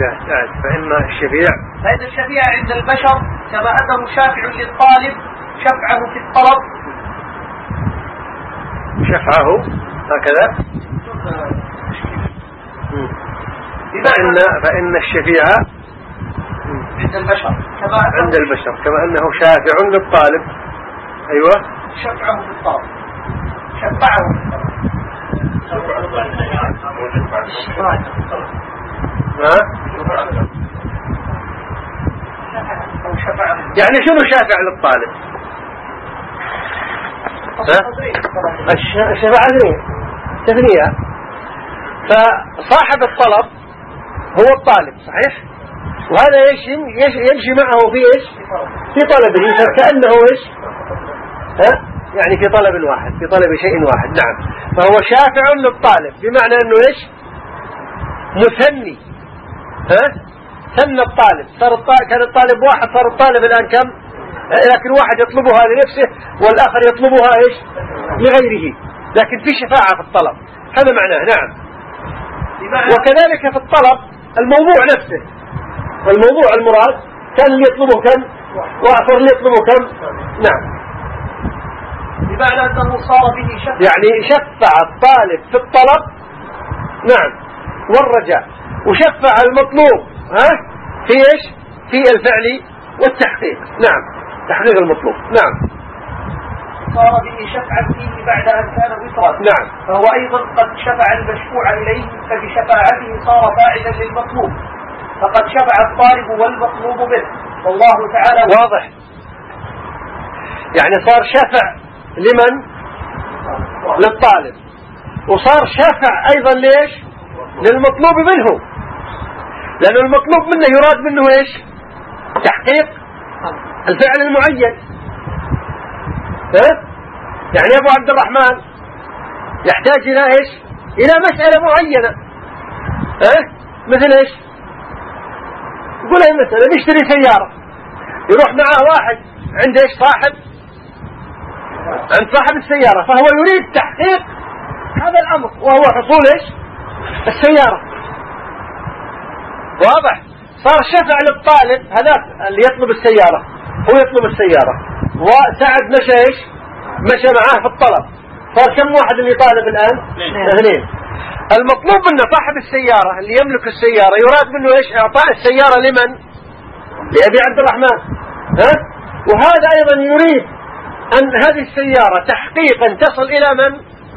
فإن الشفيع عند البشر كما أنه شافع للطالب شفعه في الطلب، شفعه هكذا. فإن الشفيع عند البشر كما أنه شافع للطالب. أيوة، شفعه في الطلب، شفعه في الطلب. يعني شنو شافع للطالب؟ الشفاعة تثنية، فصاحب الطلب هو الطالب، صحيح؟ وهذا يمشي معه في إيش؟ في طلبه، كأنه إيش؟ يعني في طلب واحد، في طلب شيء واحد. نعم، فهو شافع للطالب بمعنى أنه إيش؟ مثني. ثنى الطالب، كان الطالب واحد، صار الطالب الآن كم؟ لكن واحد يطلبها لنفسه والآخر يطلبها إيش؟ لغيره، لكن في شفاعة في الطلب، هذا معناه. نعم. وكذلك في الطلب الموضوع نفسه، والموضوع المراد كان اللي يطلبه كم؟ وآخر اللي يطلبه كم؟ نعم، بمعنى أنه صار به شفاعة، يعني شفع الطالب في الطلب، نعم، والرجاء، وشفع المطلوب في إيش؟ في الفعل والتحقيق. نعم، تحقيق المطلوب. نعم، صار به شفعا فيه بعد أن كان وترا. نعم، فهو أيضا قد شفع المشفوع إليه، فبشفاعته صار فاعلا للمطلوب، فقد شفع الطالب والمطلوب به، والله تعالى واضح. يعني صار شفع لمن؟ للطالب، وصار شفع أيضا ليش؟ للمطلوب منه، لأن المطلوب منه يراد منه إيش؟ تحقيق الفعل المعين. يعني أبو عبد الرحمن يحتاج إلى إيش؟ إلى مسألة معينة. مثل إيش؟ يقول هذه المسألة بيشتري سيارة، يروح معه واحد عند إيش؟ عند صاحب السيارة، فهو يريد تحقيق هذا الأمر، وهو حصول إيش؟ السيارة. واضح؟ صار شفع للطالب هذا اللي يطلب السيارة، هو يطلب السيارة، وسعد مشى إيش؟ مشى معاه في الطلب، صار كم واحد اللي طالب الآن؟ اثنين. المطلوب منه صاحب السيارة اللي يملك السيارة يراد منه إيش؟ إعطاء السيارة لمن؟ لأبي عبد الرحمن. وهذا أيضا يريد أن هذه السيارة تحقيقا تصل إلى من؟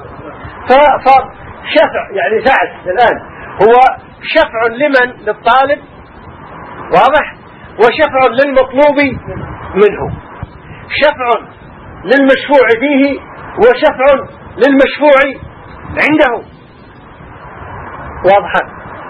فشفع، يعني سعد الآن هو شفع لمن؟ للطالب، واضح؟ وشفع للمطلوب منه، شفع للمشفوع فيه وشفع للمشفوع عنده. واضحة؟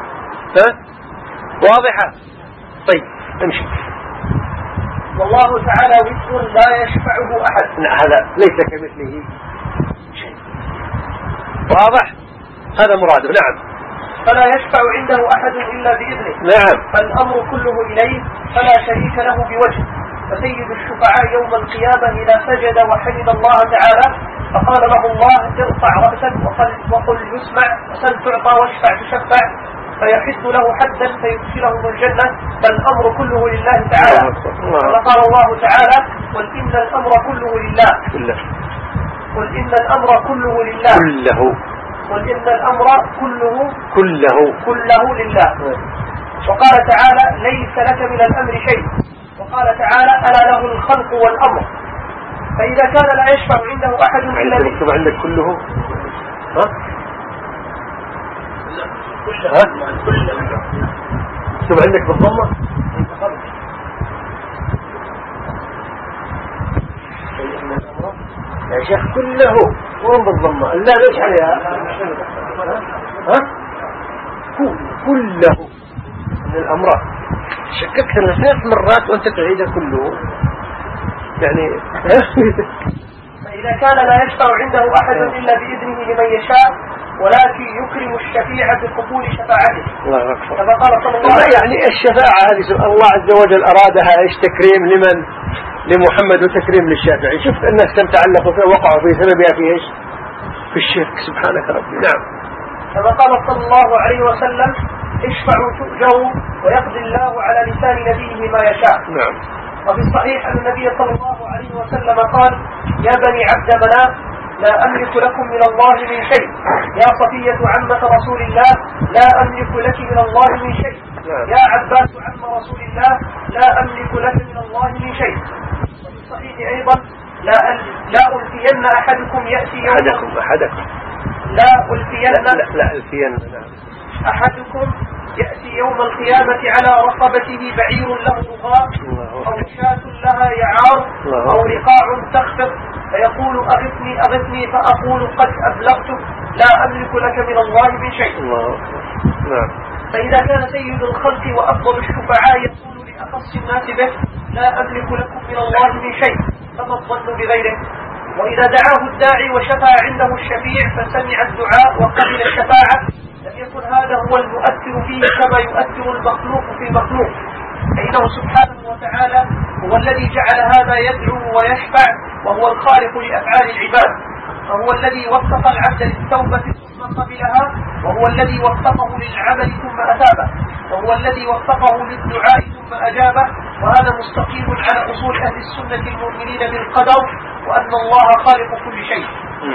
واضحة؟ طيب امشي. والله تعالى وتر لا يشفعه أحد، هذا ليس كمثله شيء. واضح؟ هذا مراده. نعم. فلا يشفع عنده أحد إلا بإذنه. نعم. فالأمر كله إليه فلا شريك له بوجه. فسيد الشفعاء يوم القيامة إذا سجد وحمد الله تعالى فقال له الله ارفع رأسك وقل يسمع وسل تعطى واشفع تشفع فيحد له حدا فيدخله الجنة. فالأمر كله لله تعالى. وقال الله تعالى قل إن الأمر كله لله. قل إن الأمر كله لله. قل إن الأمر كله لله. وقال تعالى ليس لك من الأمر شيء. وقال تعالى ألا له الخلق والأمر. فإذا كان لا يشفع عنده أحد إلا مكتوب عندك كله. مكتوب عندك بالضمة. يا شيخ كله وين بالضمة؟ لا ليش عليها؟ كله من الأمراض. شككت أنا 3 مرات وأنت تعيدها كله يعني. فإذا كان لا يشفع عنده أحد إلا بإذنه لمن يشاء ولكن يكرم الشفيع بقبول شفاعته. الله أكبر. كما قال صلى الله عليه وسلم يعني الشفاعة هذه الله عز وجل أرادها إيش؟ تكريم لمن؟ لمحمد وتكريم للشافعي. شفت الناس كم تعلقوا فيه وقعوا في سببها في إيش؟ في الشرك. سبحانك ربي. نعم. كما قال صلى الله عليه وسلم اشفعوا تؤجروا ويقضي الله على لسان نبيه ما يشاء. نعم. وفي الصحيح أن النبي صلى الله عليه وسلم قال يا بني عبد مناف لا أملك لكم من الله من شيء. يا صفية عمة رسول الله لا أملك لك من الله من شيء. يا عباس عم رسول الله لا أملك لك من الله من شيء. وفي الصحيح أيضا لا ألفين أحدكم يأتي يوم أحدكم يأتي يوم القيامة على رقبته بعير له رغاء أو شاة لها يعار أو رقاع تخفق فيقول أغثني فأقول قد أبلغتك لا أملك لك من الله من شيء. فإذا كان سيد الخلق وأفضل الشفعاء يقول لأخص الناس به لا أملك لكم من الله من شيء فما الظن بغيره. وإذا دعاه الداعي وشفع عنده الشفيع فسمع الدعاء وقبل الشفاعة لم يكن هذا هو المؤثر فيه كما يؤثر المخلوق في المخلوق. فإنه سبحانه وتعالى هو الذي جعل هذا يدعو ويشفع وهو الخالق لأفعال العباد. فهو الذي وفق العبد للتوبة ثم قبلها وهو الذي وفقه للعمل ثم أثابه وهو الذي وفقه للدعاء ثم أجابه. وهذا مستقيم على أصول أهل السنة المؤمنين بالقدر وأن الله خالق كل شيء.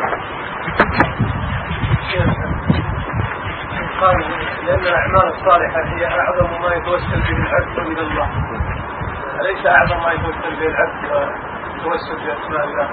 قال لأن الأعمال الصالحة هي أعظم ما يتوسل به العبد إلى الله. أليس أعظم ما يتوسل به العبد يتوسل بأسماء الله؟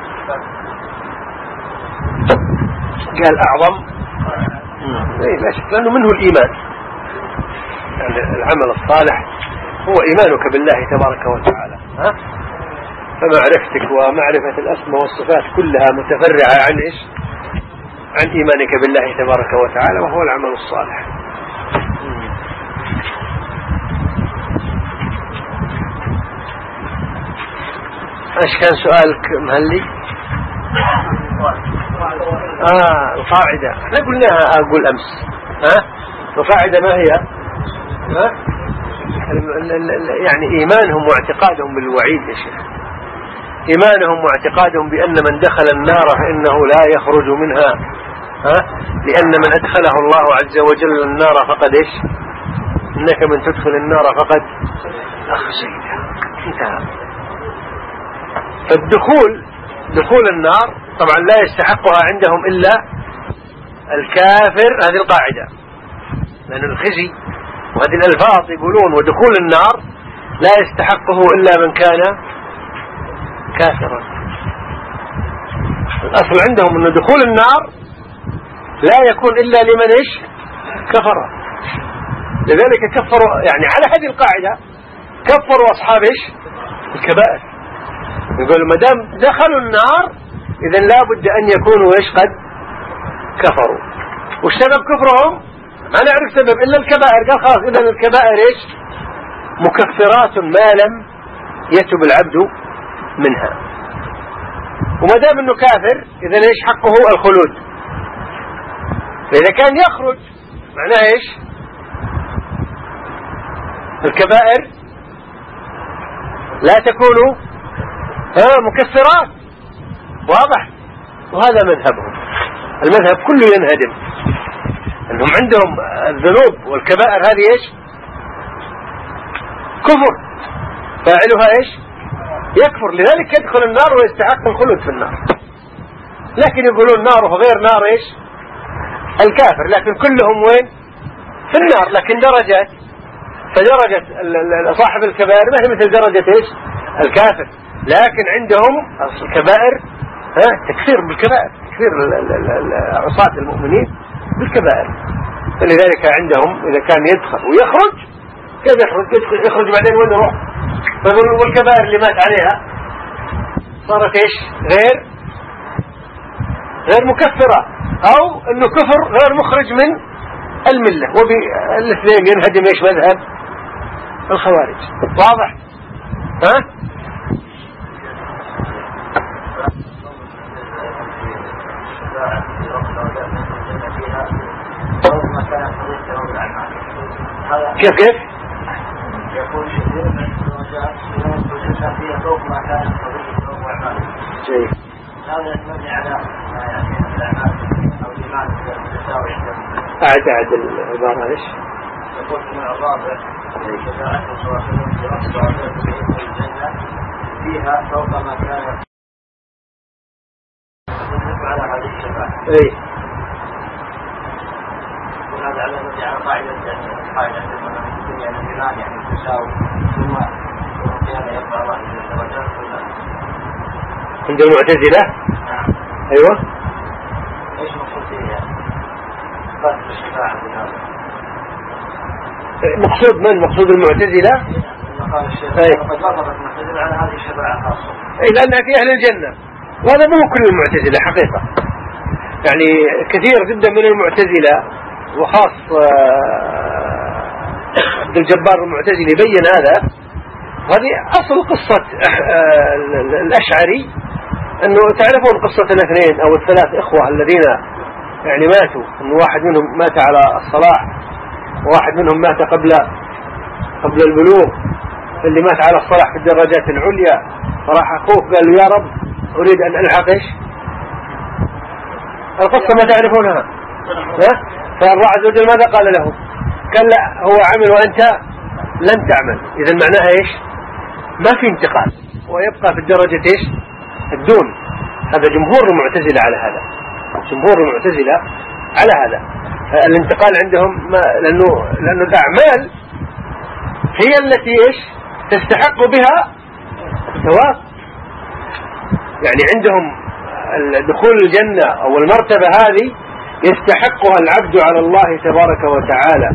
قال أعظم لا شك لأنه منه الإيمان. يعني العمل الصالح هو إيمانك بالله تبارك وتعالى. فمعرفتك ومعرفة الأسماء والصفات كلها متفرعة عن إيش؟ عن إيمانك بالله تبارك وتعالى وهو العمل الصالح. ايش كان سؤالك مهلي؟ القاعدة احنا قلناها أقول أمس. القاعدة ما هي؟ يعني إيمانهم واعتقادهم بالوعيد يا شيخ. إيمانهم واعتقادهم بأن من دخل النار فإنه لا يخرج منها. لأن من أدخله الله عز وجل النار فقد إيش؟ إنك من تدخل النار فقد أخزيته. انتهى. دخول النار طبعا لا يستحقها عندهم إلا الكافر. هذه القاعدة لأن الخزي وهذه الألفاظ يقولون ودخول النار لا يستحقه إلا من كان كافرا. الأصل عندهم أن دخول النار لا يكون إلا لمن إيش؟ كفر. لذلك كفروا يعني على هذه القاعدة كفروا أصحاب إيش؟ الكبائر. يقولوا ما دام دخلوا النار إذن لا بد أن يكونوا إيش؟ قد كفروا. وش سبب كفرهم؟ ما نعرف سبب إلا الكبائر. قال خلاص إذن الكبائر إيش؟ مكفرات ما لم يتب العبد منها. وما دام إنه كافر إذن إيش حقه؟ الخلود فإذا كان يخرج معناه إيش؟ الكبائر لا تكون مكفرات، واضح. وهذا مذهبهم، المذهب كله ينهدم، أنهم عندهم الذنوب والكبائر هذه إيش؟ كفر، فاعلها إيش؟ يكفر، لذلك يدخل النار ويستحق الخلود في النار. لكن يقولون ناره غير نار إيش؟ الكافر، لكن كلهم وين؟ في النار، لكن درجات، فدرجة صاحب الكبائر ما هي مثل درجة إيش؟ الكافر، لكن عندهم الكبائر تكفير بالكبائر، تكفير عصاة المؤمنين بالكبائر. فلذلك عندهم إذا كان يدخل ويخرج، كيف يخرج بعدين وين يروح؟ والكبائر اللي مات عليها صارت إيش؟ غير مكفرة، أو أنه كفر غير مخرج من الملة، وبالاثنين ينهدم إيش؟ مذهب الخوارج، واضح؟ كيف؟ يكون كثير من الدرجات وجودها فيها فوق ما كانت قضية فوق أعماله. جيد. هذا يتمنى على يعني الأعمال أو الإيمان بالتساوي عندهم. أعد العبارة إيش؟ يقول من الرابع شفاعة الرسول في رفض الجنة فيها فوق ما كان يدل على هذه الشفاعة. وهذا على قاعدة الدنيا الإيمان يعني التساوي ثم كان يرفع الله إلى الدرجات كلها. عند المعتزلة؟ نعم. أيوة. إيش مقصود فيها؟ قصد الشفاعة في هذا. مقصود من؟ مقصود المعتزلة؟ قال الشيخ وقد وافقت المعتزلة على هذه الشفاعة الخاصة. لأنها في أهل الجنة، وهذا مو كل المعتزلة حقيقة، يعني كثير جدا من المعتزلة، وخاص عبد الجبار المعتزلي يبين هذا. هذه أصل قصة الأشعري، أنه تعرفون قصة الاثنين أو الثلاث إخوة الذين يعني ماتوا، أنه واحد منهم مات على الصلاح، وواحد منهم مات قبل البلوغ، اللي مات على الصلاح في الدرجات العليا، فراح أخوه قال له يا رب أريد أن ألحق إيش؟ القصة ما تعرفونها؟ فالله عز وجل ماذا قال له؟ قال لا، هو عمل وأنت لن تعمل. إذا معناها إيش؟ ما في انتقال، ويبقى في الدرجة إيش؟ الدون. هذا جمهور المعتزلة على هذا، جمهور المعتزلة على هذا. الانتقال عندهم لأنه الأعمال هي التي إيش؟ تستحق بها الثواب. يعني عندهم دخول الجنة أو المرتبة هذه يستحقها العبد على الله تبارك وتعالى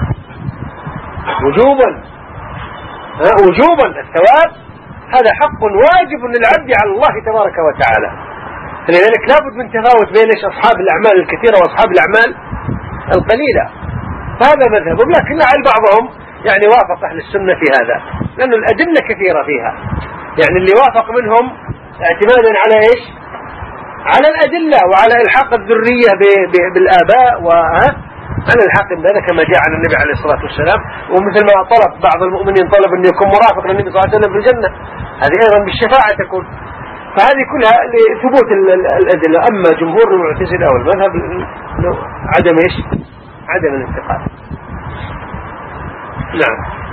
وجوبا. الثواب هذا حق واجب للعبد على الله تبارك وتعالى. فلذلك لابد من تفاوت بين أصحاب الأعمال الكثيرة وأصحاب الأعمال القليلة. فهذا مذهبهم، لكن لعل بعضهم يعني وافق أهل السنة في هذا، لأن الأدلة كثيرة فيها. يعني اللي وافق منهم اعتمادا على إيش؟ على الأدلة، وعلى إلحاق الذرية بالآباء، وعلى الحق بهذا كما جاء عن النبي عليه الصلاة والسلام. ومثل ما طلب بعض المؤمنين طلب أن يكون مرافق للنبي صلى الله عليه وسلم في الجنة، هذه أيضا بالشفاعة تكون. فهذه كلها لثبوت الأدلة. أما جمهور المعتزلة والمذهب عدم إيش؟ عدم الانتقال. نعم.